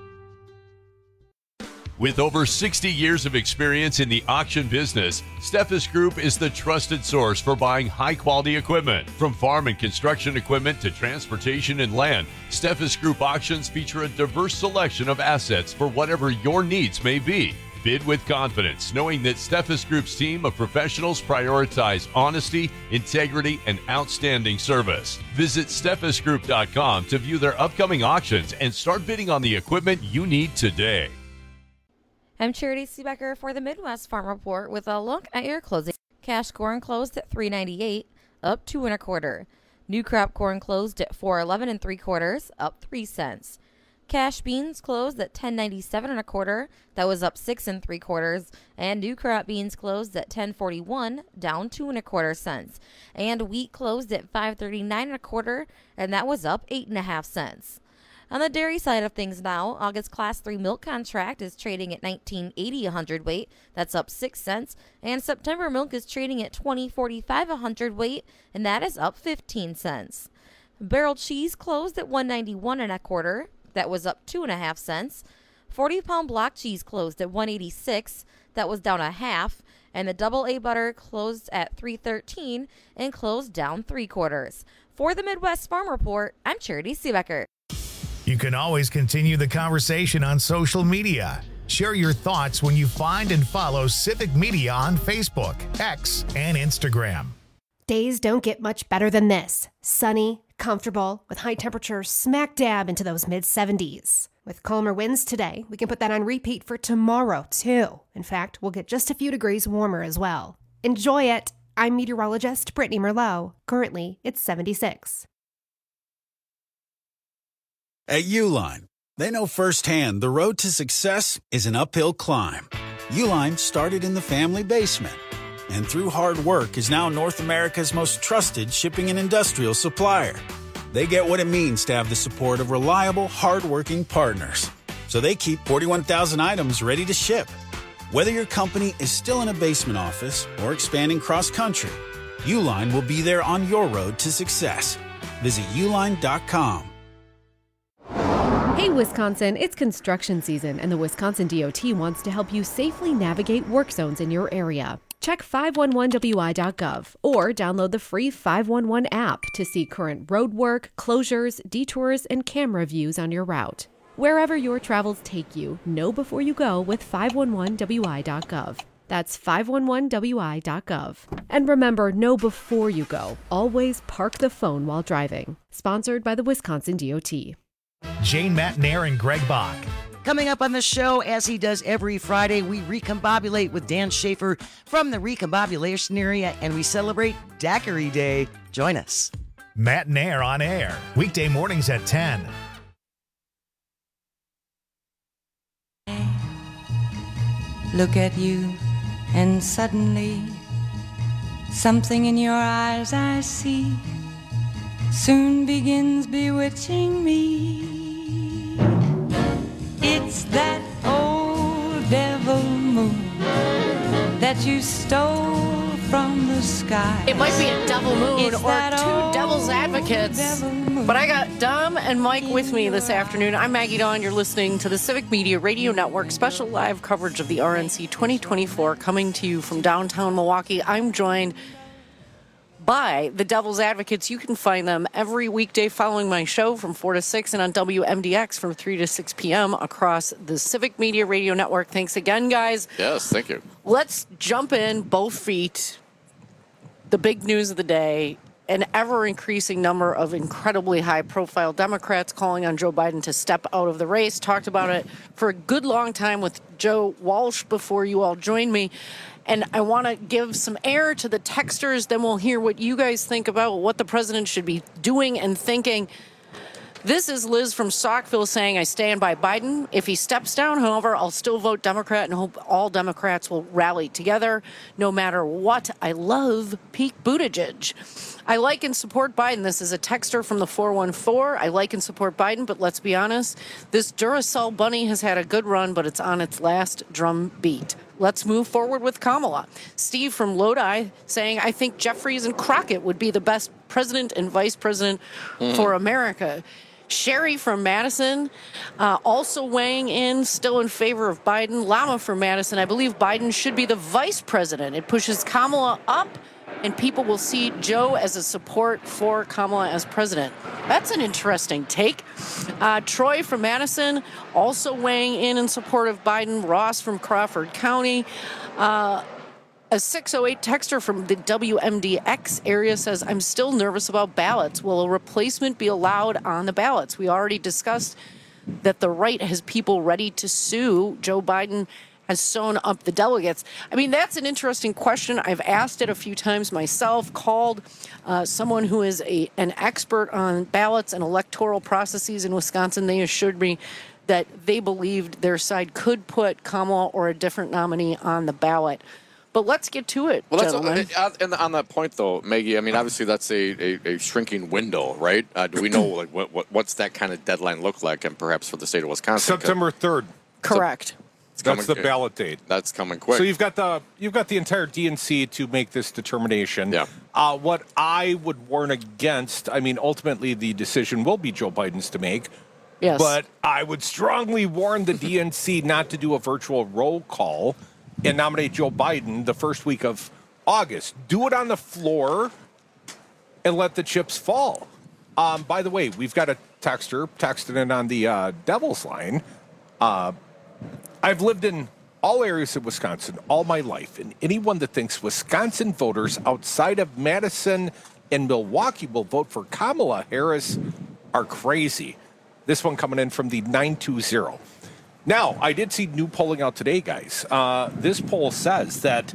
With over sixty years of experience in the auction business, Steffes Group is the trusted source for buying high-quality equipment. From farm and construction equipment to transportation and land, Steffes Group auctions feature a diverse selection of assets for whatever your needs may be. Bid with confidence, knowing that Steffes Group's team of professionals prioritize honesty, integrity, and outstanding service. Visit steffes group dot com to view their upcoming auctions and start bidding on the equipment you need today. I'm Charity Seebecker for the Midwest Farm Report with a look at your closing. Cash corn closed at three ninety-eight, up two and a quarter. New crop corn closed at four eleven and three quarters, up three cents. Cash beans closed at ten ninety-seven and a quarter, that was up six and three quarters. And new crop beans closed at ten forty-one, down two and a quarter cents. And wheat closed at five thirty-nine and a quarter, and that was up eight and a half cents. On the dairy side of things now, August Class three milk contract is trading at nineteen eighty a hundredweight. That's up six cents. And September milk is trading at twenty forty-five a hundredweight, and that is up fifteen cents. Barrel cheese closed at one ninety-one and a quarter. That was up two and a half cents. forty pound block cheese closed at one eighty-six. That was down a half. And the double A butter closed at three thirteen and closed down three quarters. For the Midwest Farm Report, I'm Charity Seebecker. You can always continue the conversation on social media. Share your thoughts when you find and follow Civic Media on Facebook, X, and Instagram. Days don't get much better than this. Sunny, comfortable, with high temperatures smack dab into those mid seventies. With calmer winds today, we can put that on repeat for tomorrow, too. In fact, we'll get just a few degrees warmer as well. Enjoy it. I'm meteorologist Brittany Merlot. Currently, it's seventy-six. At Uline, they know firsthand the road to success is an uphill climb. Uline started in the family basement, and through hard work is now North America's most trusted shipping and industrial supplier. They get what it means to have the support of reliable, hard-working partners. So they keep forty-one thousand items ready to ship. Whether your company is still in a basement office or expanding cross-country, Uline will be there on your road to success. Visit uline dot com. Hey Wisconsin, it's construction season and the Wisconsin D O T wants to help you safely navigate work zones in your area. Check five one one W I dot gov or download the free five one one app to see current road work, closures, detours, and camera views on your route. Wherever your travels take you, know before you go with five one one W I dot gov. That's five one one W I dot gov. And remember, know before you go. Always park the phone while driving. Sponsored by the Wisconsin D O T. Jane Matnair and Greg Bach. Coming up on the show, as he does every Friday, we recombobulate with Dan Schaefer from the recombobulation area, and we celebrate Daiquiri Day. Join us. Matnair on air, weekday mornings at ten. Look at you, and suddenly, something in your eyes I see soon begins bewitching me. It's that old devil moon that you stole from the sky. It might be a devil moon It's or that two old devil's advocates. devil moon. But I got Dom and Mike with me this afternoon. I'm Maggie Dawn. You're listening to the Civic Media Radio Network special live coverage of the R N C twenty twenty-four coming to you from downtown Milwaukee. I'm joined by the Devil's Advocates. You can find them every weekday following my show from four to six and on W M D X from three to six p.m. across the Civic Media Radio Network. Thanks again, guys. Yes, thank you. Let's jump in both feet. The big news of the day, an ever-increasing number of incredibly high-profile Democrats calling on Joe Biden to step out of the race. Talked about it for a good long time with Joe Walsh before you all joined me. And I want to give some air to the texters. Then we'll hear what you guys think about what the president should be doing and thinking. This is Liz from Saukville saying, I stand by Biden. If he steps down, however, I'll still vote Democrat and hope all Democrats will rally together no matter what. I love Pete Buttigieg. I like and support Biden. This is a texter from the four one four. I like and support Biden, but let's be honest. This Duracell bunny has had a good run, but it's on its last drum beat. Let's move forward with Kamala. Steve from Lodi saying, I think Jeffries and Crockett would be the best president and vice president mm. for America. Sherry from Madison uh, also weighing in, still in favor of Biden. Lama from Madison, I believe Biden should be the vice president. It pushes Kamala up, and people will see Joe as a support for Kamala as president. That's an interesting take. Uh, Troy from Madison also weighing in in support of Biden. Ross from Crawford County. Uh, a six oh eight texter from the W M D X area says, I'm still nervous about ballots. Will a replacement be allowed on the ballots? We already discussed that the right has people ready to sue. Joe Biden has sewn up the delegates. I mean, that's an interesting question. I've asked it a few times myself, called uh, someone who is a an expert on ballots and electoral processes in Wisconsin. They assured me that they believed their side could put Kamala or a different nominee on the ballot. But let's get to it, well, gentlemen. That's a, and on that point, though, Maggie, I mean, obviously that's a, a, a shrinking window, right? Uh, do we know like what, what what's that kind of deadline look like, and perhaps for the state of Wisconsin? September third. Correct. It's That's the coming, ballot date. That's coming quick. So you've got the you've got the entire D N C to make this determination. Yeah. Uh, what I would warn against, I mean, ultimately the decision will be Joe Biden's to make. Yes. But I would strongly warn the D N C not to do a virtual roll call and nominate Joe Biden the first week of August. Do it on the floor and let the chips fall. Um, by the way, we've got a texter texting in on the uh, Devil's line. Uh, I've lived in all areas of Wisconsin all my life, and anyone that thinks Wisconsin voters outside of Madison and Milwaukee will vote for Kamala Harris are crazy. This one coming in from the nine two zero. Now, I did see new polling out today, guys. Uh, this poll says that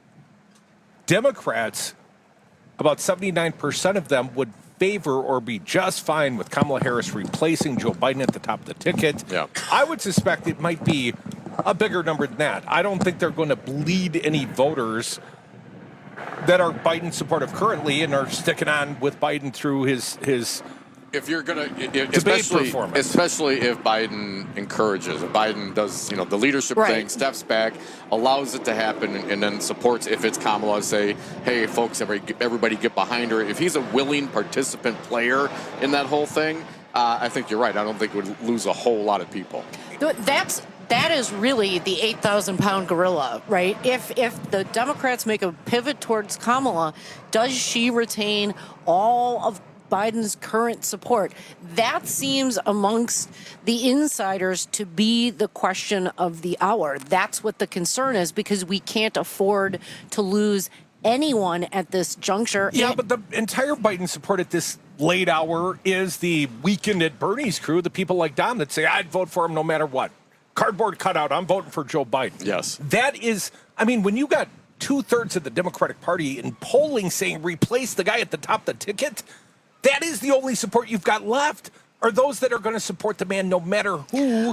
Democrats, about seventy-nine percent of them would favor or be just fine with Kamala Harris replacing Joe Biden at the top of the ticket. Yeah. I would suspect it might be a bigger number than that. I don't think they're going to bleed any voters that are Biden supportive currently and are sticking on with Biden through his his if you're gonna, debate especially, performance. especially if Biden encourages, if Biden does, you know, the leadership Right. thing, steps back, allows it to happen, and, and then supports. If it's Kamala, say, hey, folks, everybody, everybody get behind her. If he's a willing participant player in that whole thing, uh, I think you're right. I don't think it would lose a whole lot of people. That's that is really the eight thousand pound gorilla, right? If if the Democrats make a pivot towards Kamala, does she retain all of Biden's current support? That seems amongst the insiders to be the question of the hour. That's what the concern is, because we can't afford to lose anyone at this juncture. Yeah, but the entire Biden support at this late hour is the Weekend at Bernie's crew, the people like Dom that say, I'd vote for him no matter what. Cardboard cutout, I'm voting for Joe Biden. Yes. That is, I mean, when you got two-thirds of the Democratic Party in polling saying replace the guy at the top of the ticket, that is the only support you've got left, are those that are going to support the man no matter who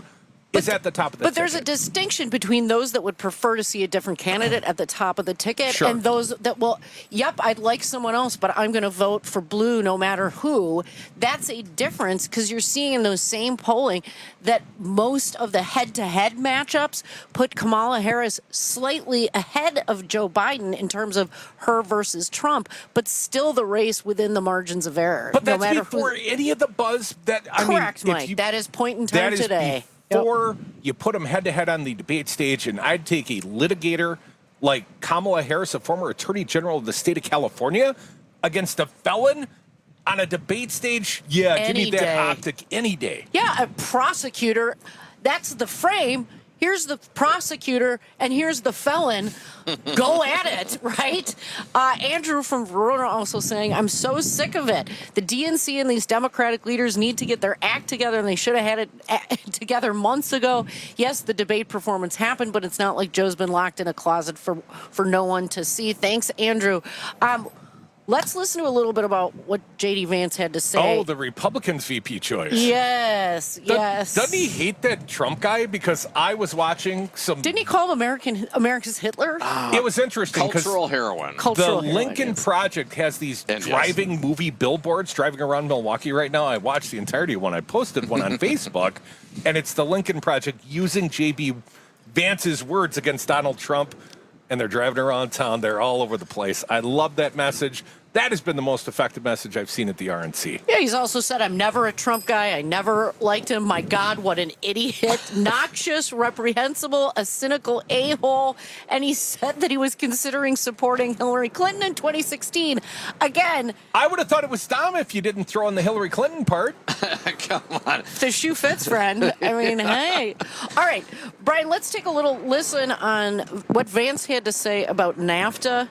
is at the top of the But ticket. there's a distinction between those that would prefer to see a different candidate at the top of the ticket Sure. and those that, well, yep, I'd like someone else, but I'm going to vote for blue no matter who. That's a difference because you're seeing in those same polling that most of the head-to-head matchups put Kamala Harris slightly ahead of Joe Biden in terms of her versus Trump, but still the race within the margins of error. But no that's matter before who. any of the buzz that I Correct, mean, if Mike. you- that is point in time that is today. before you put them head to head on the debate stage, and I'd take a litigator like Kamala Harris, a former Attorney General of the state of California, against a felon on a debate stage. Yeah, give Any me that day. optic any day. Yeah, a prosecutor, that's the frame. Here's the prosecutor, and here's the felon. Go at it, right? Uh, Andrew from Verona also saying, I'm so sick of it. The D N C and these Democratic leaders need to get their act together, and they should have had it a- together months ago. Yes, the debate performance happened, but it's not like Joe's been locked in a closet for, for no one to see. Thanks, Andrew. Um, let's listen to a little bit about what J D Vance had to say. Oh, the Republicans' V P choice. Yes, Do- yes. Doesn't he hate that Trump guy? Because I was watching some. Didn't he call him American America's Hitler? It was interesting because Cultural heroin. Cultural the heroin, Lincoln yes. Project has these And yes. driving movie billboards driving around Milwaukee right now. I watched the entirety of one. I posted one on Facebook, and it's the Lincoln Project using J B Vance's words against Donald Trump, and they're driving around town. They're all over the place. I love that message. That has been the most effective message I've seen at the R N C. Yeah, he's also said, I'm never a Trump guy. I never liked him. My God, what an idiot. Noxious, reprehensible, a cynical a-hole. And he said that he was considering supporting Hillary Clinton in twenty sixteen. Again, I would have thought it was Dom if you didn't throw in the Hillary Clinton part. Come on. the shoe fits, friend. I mean, hey. All right, Brian, let's take a little listen on what Vance had to say about NAFTA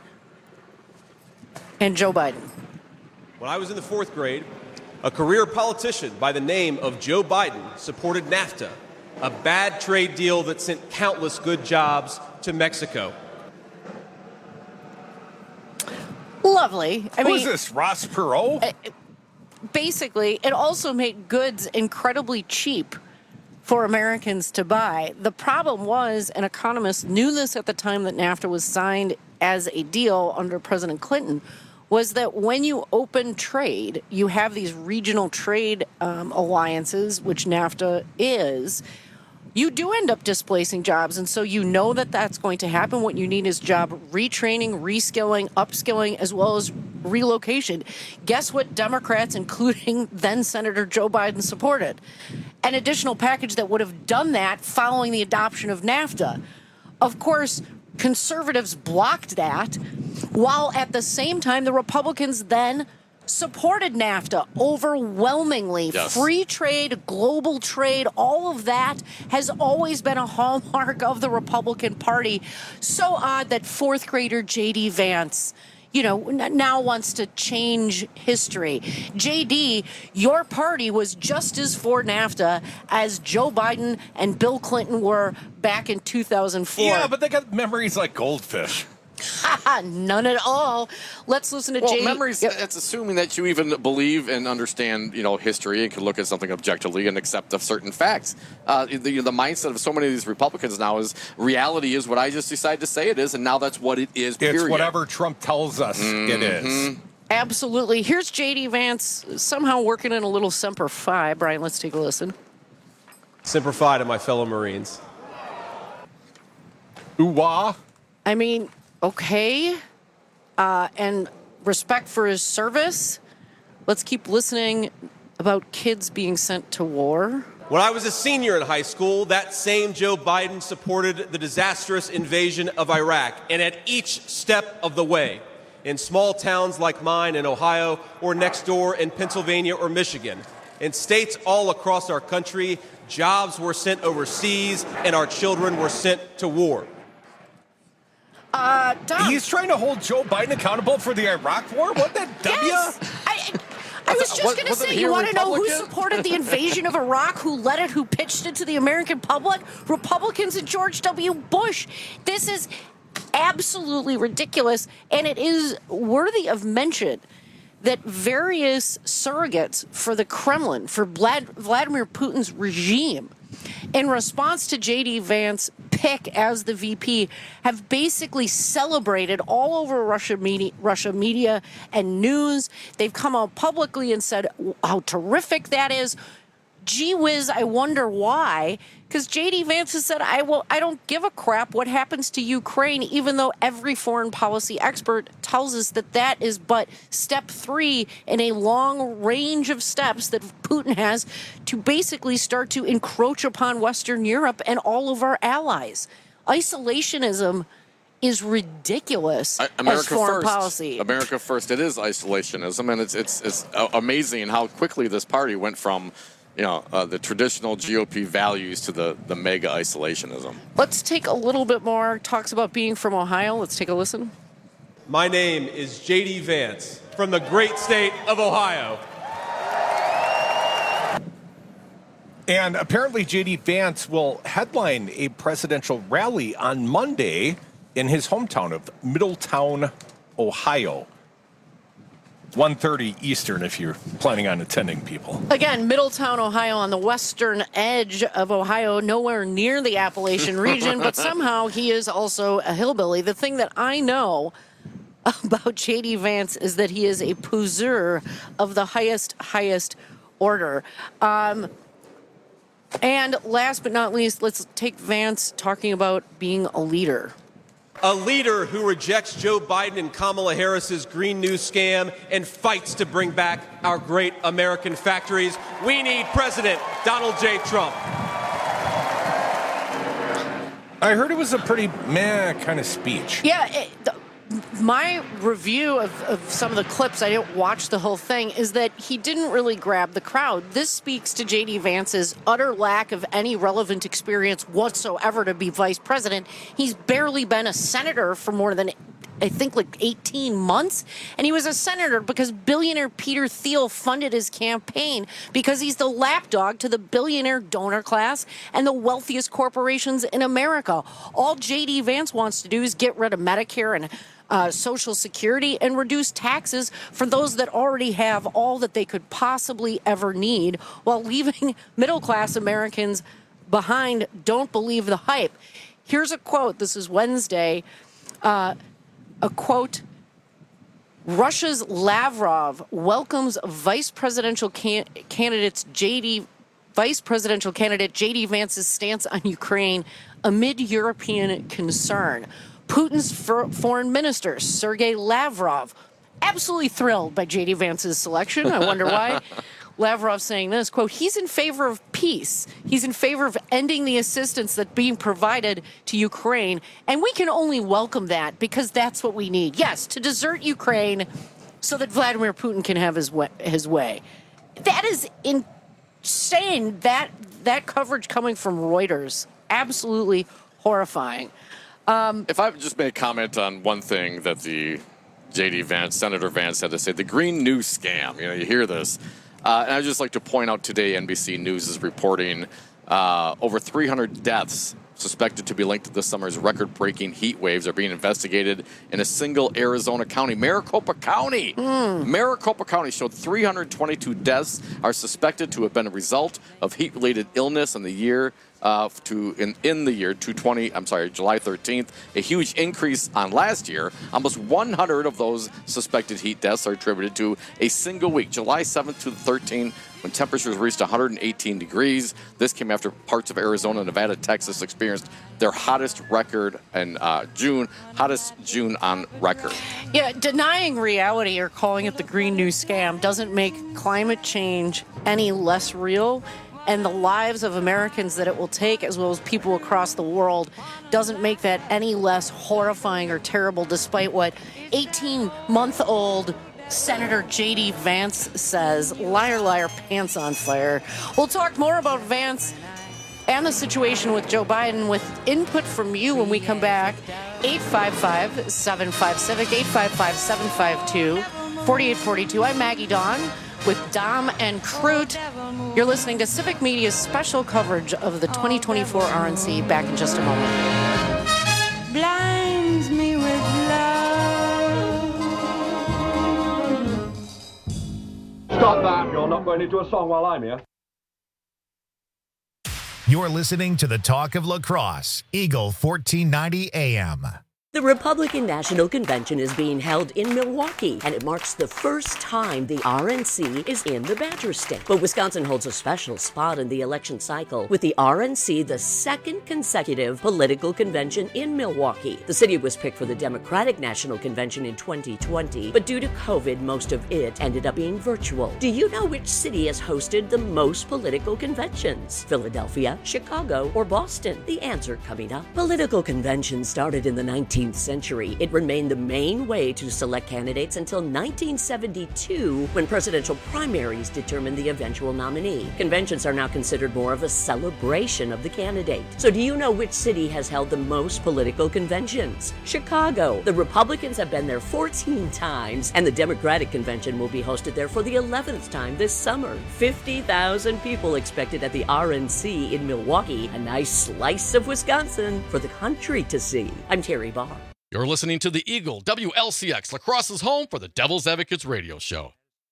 and Joe Biden. When I was in the fourth grade, a career politician by the name of Joe Biden supported NAFTA, a bad trade deal that sent countless good jobs to Mexico. Lovely. I Who mean, is this, Ross Perot? basically, it also made goods incredibly cheap for Americans to buy. The problem was, and economists knew this at the time that NAFTA was signed as a deal under President Clinton, was that when you open trade, you have these regional trade um, alliances, which NAFTA is, you do end up displacing jobs. And so you know that that's going to happen. What you need is job retraining, reskilling, upskilling, as well as relocation. Guess what Democrats, including then Senator Joe Biden, supported? An additional package that would have done that following the adoption of NAFTA. Of course, conservatives blocked that, while at the same time, the Republicans then supported NAFTA overwhelmingly. Yes. Free trade, global trade, all of that has always been a hallmark of the Republican Party. So odd that fourth grader J D Vance, you know, n- now wants to change history. J D, your party was just as for NAFTA as Joe Biden and Bill Clinton were back in two thousand four. Yeah, but they got memories like goldfish. None at all. Let's listen to Well, J D. memories, it's assuming that you even believe and understand, you know, history and can look at something objectively and accept of certain facts. Uh, the, the mindset of so many of these Republicans now is reality is what I just decided to say it is, and now that's what it is, period. It's whatever Trump tells us Mm-hmm. it is. Absolutely. Here's J D Vance somehow working in a little Semper Fi. Brian, let's take a listen. Semper Fi to my fellow Marines. Ooh-wah. I mean, okay. Uh, and respect for his service. Let's keep listening about kids being sent to war. When I was a senior in high school, that same Joe Biden supported the disastrous invasion of Iraq. And at each step of the way, in small towns like mine in Ohio or next door in Pennsylvania or Michigan, in states all across our country, jobs were sent overseas and our children were sent to war. Uh, Dom. He's trying to hold Joe Biden accountable for the Iraq War? What that W? Yes. I, I was just What- going to wasn't say, he you a want to know who Republican? supported the invasion of Iraq, who led it, who pitched it to the American public? Republicans and George W. Bush. This is absolutely ridiculous, and it is worthy of mention that various surrogates for the Kremlin, for Vlad, Vladimir Putin's regime, in response to J D Vance's pick as the V P, have basically celebrated all over Russia media, Russia media and news. They've come out publicly and said how terrific that is. Gee whiz, I wonder why. Because J D Vance has said, I will, I don't give a crap what happens to Ukraine, even though every foreign policy expert tells us that that is but step three in a long range of steps that Putin has to basically start to encroach upon Western Europe and all of our allies. Isolationism is ridiculous America as foreign first. policy. America first. It is isolationism, and it's it's it's amazing how quickly this party went from, you know, uh, the traditional G O P values to the, the mega isolationism. Let's take a little bit more. Talks about being from Ohio. Let's take a listen. My name is J D Vance from the great state of Ohio. And apparently J D Vance will headline a presidential rally on Monday in his hometown of Middletown, Ohio. one thirty Eastern if you're planning on attending, people. Again, Middletown, Ohio, on the western edge of Ohio, nowhere near the Appalachian region, but somehow he is also a hillbilly. The thing that I know about J D Vance is that he is a poseur of the highest, highest order. Um, and last but not least, let's take Vance talking about being a leader. A leader who rejects Joe Biden and Kamala Harris's Green New scam and fights to bring back our great American factories. We need President Donald J. Trump. I heard it was a pretty meh kind of speech. Yeah, it, the, my review of, of some of the clips, I didn't watch the whole thing, is that he didn't really grab the crowd. This speaks to J D Vance's utter lack of any relevant experience whatsoever to be vice president. He's barely been a senator for more than, I think, like eighteen months. And he was a senator because billionaire Peter Thiel funded his campaign because he's the lapdog to the billionaire donor class and the wealthiest corporations in America. All J D Vance wants to do is get rid of Medicare and uh, Social Security and reduce taxes for those that already have all that they could possibly ever need while leaving middle-class Americans behind. Don't believe the hype. Here's a quote. This is Wednesday. Uh, A quote, Russia's Lavrov welcomes vice presidential can- candidates J D Vice presidential candidate J D Vance's stance on Ukraine amid European concern. Putin's for- foreign minister, Sergei Lavrov, absolutely thrilled by J D Vance's selection. I wonder why. Lavrov saying this, quote, he's in favor of peace. He's in favor of ending the assistance that's being provided to Ukraine. And we can only welcome that because that's what we need. Yes, to desert Ukraine so that Vladimir Putin can have his way. His way. That is insane, that, that coverage coming from Reuters. Absolutely horrifying. Um, if I just make a comment on one thing that the J D Vance, Senator Vance had to say, the Green New scam, you know, you hear this. Uh, and I'd just like to point out today, N B C News is reporting uh, over three hundred deaths suspected to be linked to this summer's record-breaking heat waves are being investigated in a single Arizona county, Maricopa County. Mm. Maricopa County showed three hundred twenty-two deaths are suspected to have been a result of heat-related illness in the year uh, to in, in the year two twenty. I'm sorry, July thirteenth, a huge increase on last year. Almost one hundred of those suspected heat deaths are attributed to a single week, July seventh to the thirteenth. When temperatures reached one hundred eighteen degrees. This came after parts of Arizona, Nevada, Texas experienced their hottest record in uh, June, hottest June on record. Yeah, denying reality or calling it the Green New scam doesn't make climate change any less real, and the lives of Americans that it will take, as well as people across the world, doesn't make that any less horrifying or terrible, despite what eighteen-month-old Senator J D Vance says. Liar, liar, pants on fire. We'll talk more about Vance and the situation with Joe Biden with input from you when we come back. eight five five, seven five, Civic, eight five five, seven five two, four eight four two. I'm Maggie Dawn with Dom and Crute. You're listening to Civic Media's special coverage of the twenty twenty-four R N C. Back in just a moment. Blinds me with love. Stop that, you're not going into a song while I'm here. You're listening to the Talk of Lacrosse, Eagle fourteen ninety A M. The Republican National Convention is being held in Milwaukee, and it marks the first time the R N C is in the Badger State. But Wisconsin holds a special spot in the election cycle, with the R N C the second consecutive political convention in Milwaukee. The city was picked for the Democratic National Convention in twenty twenty, but due to COVID, most of it ended up being virtual. Do you know which city has hosted the most political conventions? Philadelphia, Chicago, or Boston? The answer coming up. Political conventions started in the nineteenth century. It remained the main way to select candidates until nineteen seventy-two, when presidential primaries determined the eventual nominee. Conventions are now considered more of a celebration of the candidate. So do you know which city has held the most political conventions? Chicago. The Republicans have been there fourteen times, and the Democratic convention will be hosted there for the eleventh time this summer. fifty thousand people expected at the R N C in Milwaukee, a nice slice of Wisconsin for the country to see. I'm Terry Barr. You're listening to the Eagle, W L C X, Lacrosse's home for the Devil's Advocates radio show.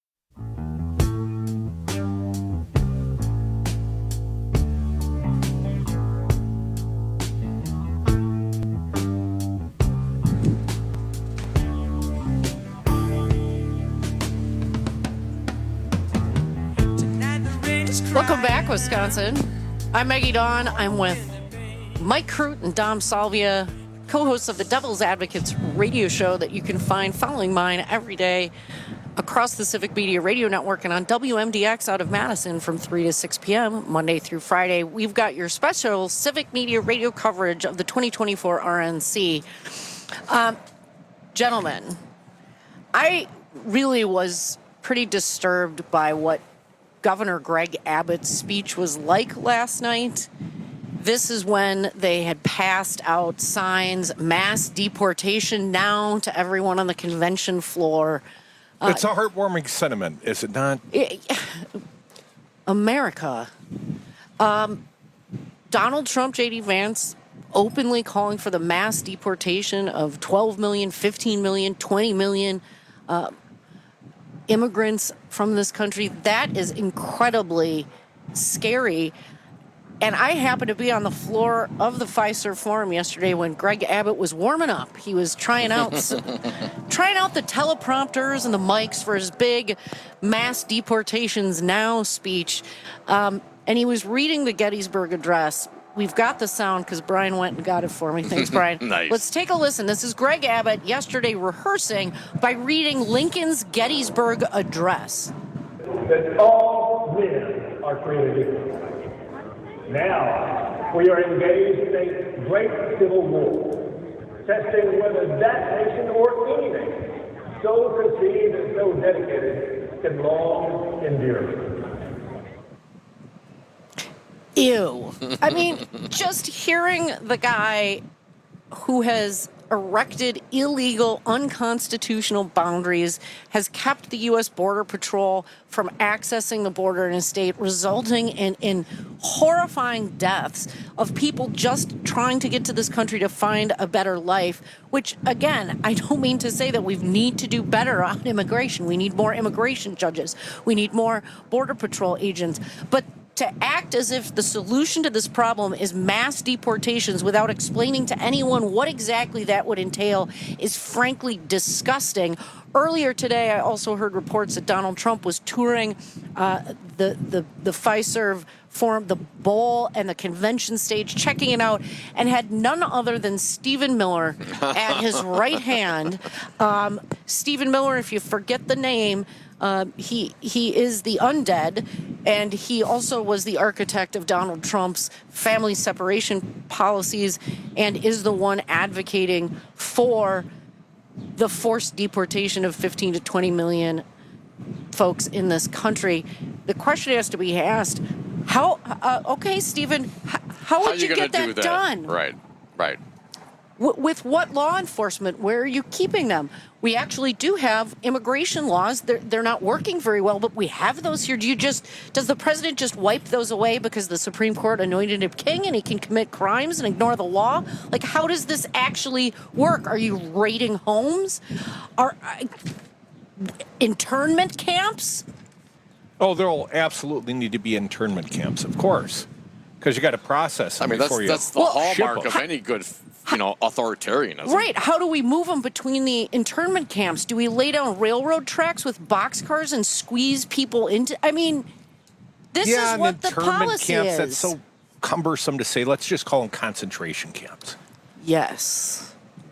Welcome back, Wisconsin. I'm Maggie Dawn. I'm with Mike Crute and Dom Salvia, co-hosts of the Devil's Advocates radio show that you can find following mine every day across the Civic Media Radio Network and on W M D X out of Madison from three to six p.m. Monday through Friday. We've got your special Civic Media radio coverage of the twenty twenty-four R N C. Um, gentlemen, I really was pretty disturbed by what Governor Greg Abbott's speech was like last night. This is when they had passed out signs, mass deportation now to everyone on the convention floor. Uh, it's a heartwarming sentiment, is it not? It, America. Um, Donald Trump, J D Vance, openly calling for the mass deportation of twelve million, fifteen million, twenty million uh, immigrants from this country. That is incredibly scary. And I happened to be on the floor of the Fiserv Forum yesterday when Greg Abbott was warming up. He was trying out trying out the teleprompters and the mics for his big mass deportations now speech. Um, and he was reading the Gettysburg Address. We've got the sound because Brian went and got it for me. Thanks, Brian. Nice. Let's take a listen. This is Greg Abbott yesterday rehearsing by reading Lincoln's Gettysburg Address. That all men are created equal. Now, we are engaged in a great civil war, testing whether that nation or any nation, so conceived and so dedicated, can long endure. Ew. I mean, just hearing the guy who has erected illegal, unconstitutional boundaries, has kept the U S Border Patrol from accessing the border in a state, resulting in, in horrifying deaths of people just trying to get to this country to find a better life, which, again, I don't mean to say that we need to do better on immigration. We need more immigration judges. We need more Border Patrol agents. But to act as if the solution to this problem is mass deportations without explaining to anyone what exactly that would entail is frankly disgusting. Earlier today, I also heard reports that Donald Trump was touring uh, the, the, the Fiserv Forum, the bowl, and the convention stage, checking it out, and had none other than Stephen Miller at his right hand. Um, Stephen Miller, if you forget the name, Uh, he he is the undead, and he also was the architect of Donald Trump's family separation policies and is the one advocating for the forced deportation of fifteen to twenty million folks in this country. The question has to be asked, how, uh, okay, Stephen, how, how would how you, you get that, do that done? Right, right. W- with what law enforcement? Where are you keeping them? We actually do have immigration laws. They're, they're not working very well, but we have those here. Do you just, does the president just wipe those away because the Supreme Court anointed him king and he can commit crimes and ignore the law? Like, how does this actually work? Are you raiding homes? Are uh, internment camps? Oh, there will absolutely need to be internment camps, of course. because you got to process them I mean, that's before you that's the well, hallmark of any good, you know, authoritarianism. Right. How do we move them between the internment camps? Do we lay down railroad tracks with boxcars and squeeze people into? I mean, this yeah, is what the internment policy camps, is. That's so cumbersome to say. Let's just call them concentration camps. Yes.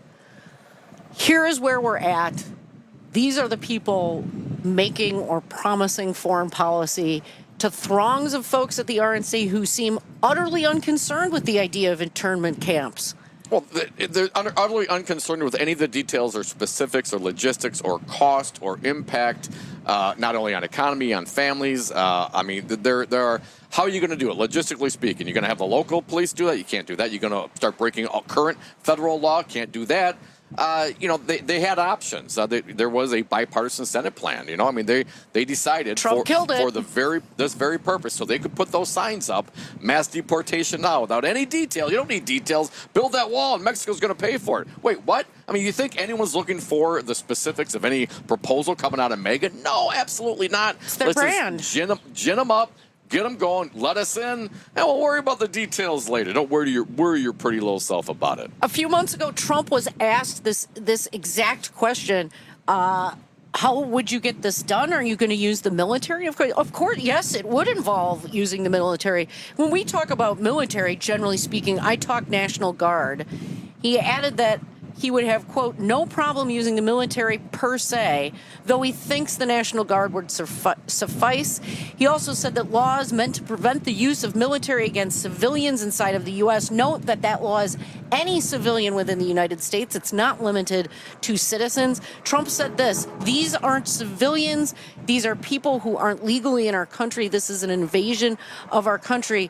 Here is where we're at. These are the people making or promising foreign policy to throngs of folks at the R N C who seem utterly unconcerned with the idea of internment camps. Well, they're utterly unconcerned with any of the details or specifics or logistics or cost or impact, uh, not only on economy, on families. Uh, I mean, there, there are. How are you going to do it? Logistically speaking, you're going to have the local police do that? You can't do that. You're going to start breaking all current federal law? Can't do that. Uh, you know, they, they had options. Uh, they, there was a bipartisan Senate plan. You know, I mean, they they decided Trump for, killed it. for the very this very purpose, so they could put those signs up, mass deportation now, without any detail. You don't need details. Build that wall, and Mexico's going to pay for it. Wait, what? I mean, you think anyone's looking for the specifics of any proposal coming out of MAGA? No, absolutely not. It's their Let's brand. just gin them, gin them up. Get them going, let us in, and we'll worry about the details later. Don't worry your worry your pretty little self about it. A few months ago, Trump was asked this this exact question. Uh, how would you get this done? Are you going to use the military? Of course, of course, yes, it would involve using the military. When we talk about military, generally speaking, I talk National Guard. He added that he would have, quote, no problem using the military per se, though he thinks the National Guard would suffi- suffice. He also said that laws meant to prevent the use of military against civilians inside of the U S. Note that that law is any civilian within the United States. It's not limited to citizens. Trump said this: these aren't civilians. These are people who aren't legally in our country. This is an invasion of our country.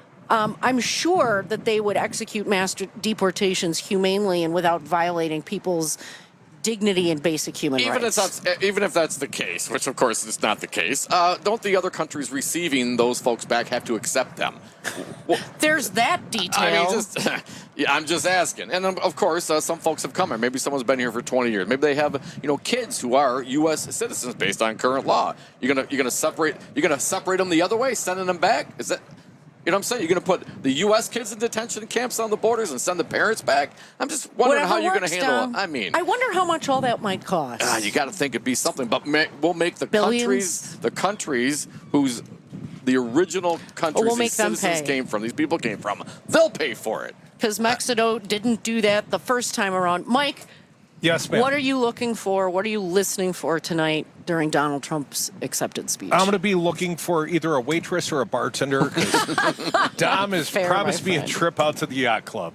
Um, I'm sure that they would execute mass deportations humanely and without violating people's dignity and basic human Even rights. if that's even if that's the case, which of course is not the case, uh, don't the other countries receiving those folks back have to accept them? Well, there's that detail. I mean, just, yeah, I'm just asking. And um, of course, uh, some folks have come here. Maybe someone's been here for twenty years. Maybe they have, you know, kids who are U S citizens based on current law. You're gonna you're gonna separate you're gonna separate them the other way, sending them back? Is that? You know what I'm saying? You're going to put the U S kids in detention camps on the borders and send the parents back? I'm just wondering Whatever how you're going works, to handle Dom. it. I mean, I wonder how much all that might cost. uh, you got to think it'd be something. But ma- we'll make the Billions? countries, the countries whose the original countries we'll these make them citizens pay. came from, these people came from, they'll pay for it. Because Mexico didn't do that the first time around. Mike, Yes, ma'am. what are you looking for? What are you listening for tonight during Donald Trump's acceptance speech? I'm going to be looking for either a waitress or a bartender. 'Cause Dom has Fair, promised my me a friend. trip out to the yacht club.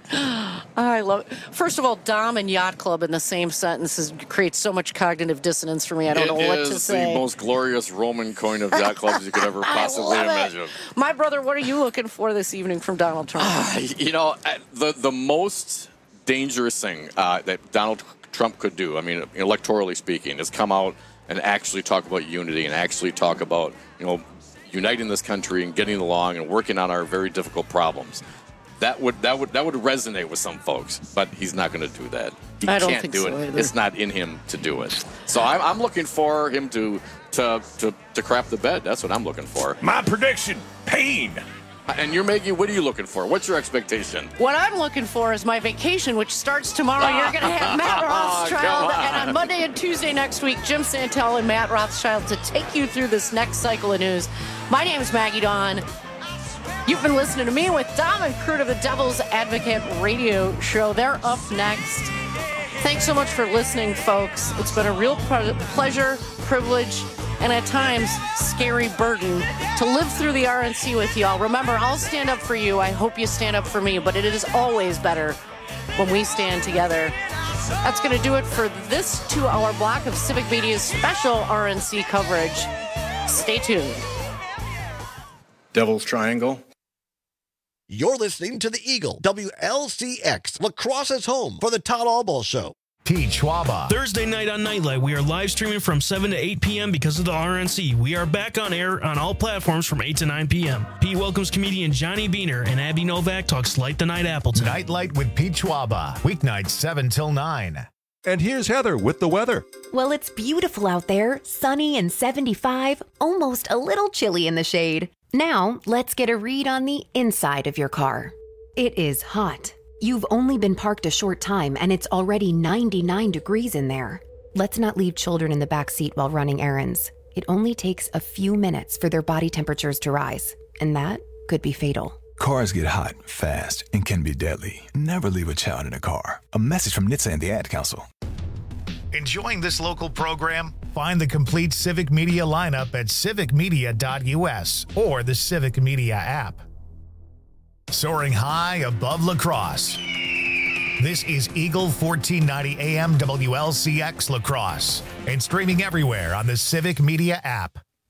I love it. First of all, Dom and Yacht Club in the same sentence is, creates so much cognitive dissonance for me. I don't It know what is to say. the most glorious Roman coin of yacht clubs you could ever possibly love it. imagine. My brother, what are you looking for this evening from Donald Trump? You know, uh, the the most dangerous thing uh, that Donald Trump could do, I mean, electorally speaking, is come out and actually talk about unity and actually talk about, you know, uniting this country and getting along and working on our very difficult problems. That would that would that would resonate with some folks, but he's not going to do that. He I don't can't think do so it. either. It's not in him to do it. So I'm, I'm looking for him to to to to crap the bed. That's what I'm looking for. My prediction: pain. And you're Maggie. What are you looking for? What's your expectation? What I'm looking for is my vacation, which starts tomorrow. You're going to have Matt Come Rothschild, on. and on Monday and Tuesday next week, Jim Santel and Matt Rothschild to take you through this next cycle of news. My name is Maggie Dawn. You've been listening to me with Dom and Kurt of the Devil's Advocate Radio Show. They're up next. Thanks so much for listening, folks. It's been a real pre- pleasure, privilege, and at times, scary burden to live through the R N C with y'all. Remember, I'll stand up for you. I hope you stand up for me, but it is always better when we stand together. That's going to do it for this two-hour block of Civic Media's special R N C coverage. Stay tuned. Devil's Triangle. You're listening to the Eagle, W L C X, Lacrosse's home for the Todd Alball Show. Pete Schwaba. Thursday night on Nightlight, we are live streaming from seven to eight p.m. because of the R N C. We are back on air on all platforms from eight to nine p.m. Pete welcomes comedian Johnny Beaner, and Abby Novak talks Light the Night Appleton. Nightlight with Pete Schwaba. Weeknights seven till nine. And here's Heather with the weather. Well, it's beautiful out there, sunny and seventy-five, almost a little chilly in the shade. Now, let's get a read on the inside of your car. It is hot. You've only been parked a short time and it's already ninety-nine degrees in there. Let's not leave children in the back seat while running errands. It only takes a few minutes for their body temperatures to rise, and that could be fatal. Cars get hot, fast, and can be deadly. Never leave a child in a car. A message from N H T S A and the Ad Council. Enjoying this local program? Find the complete Civic Media lineup at civic media dot U S or the Civic Media app. Soaring high above La Crosse. This is Eagle fourteen ninety A M W L C X La Crosse and streaming everywhere on the Civic Media app.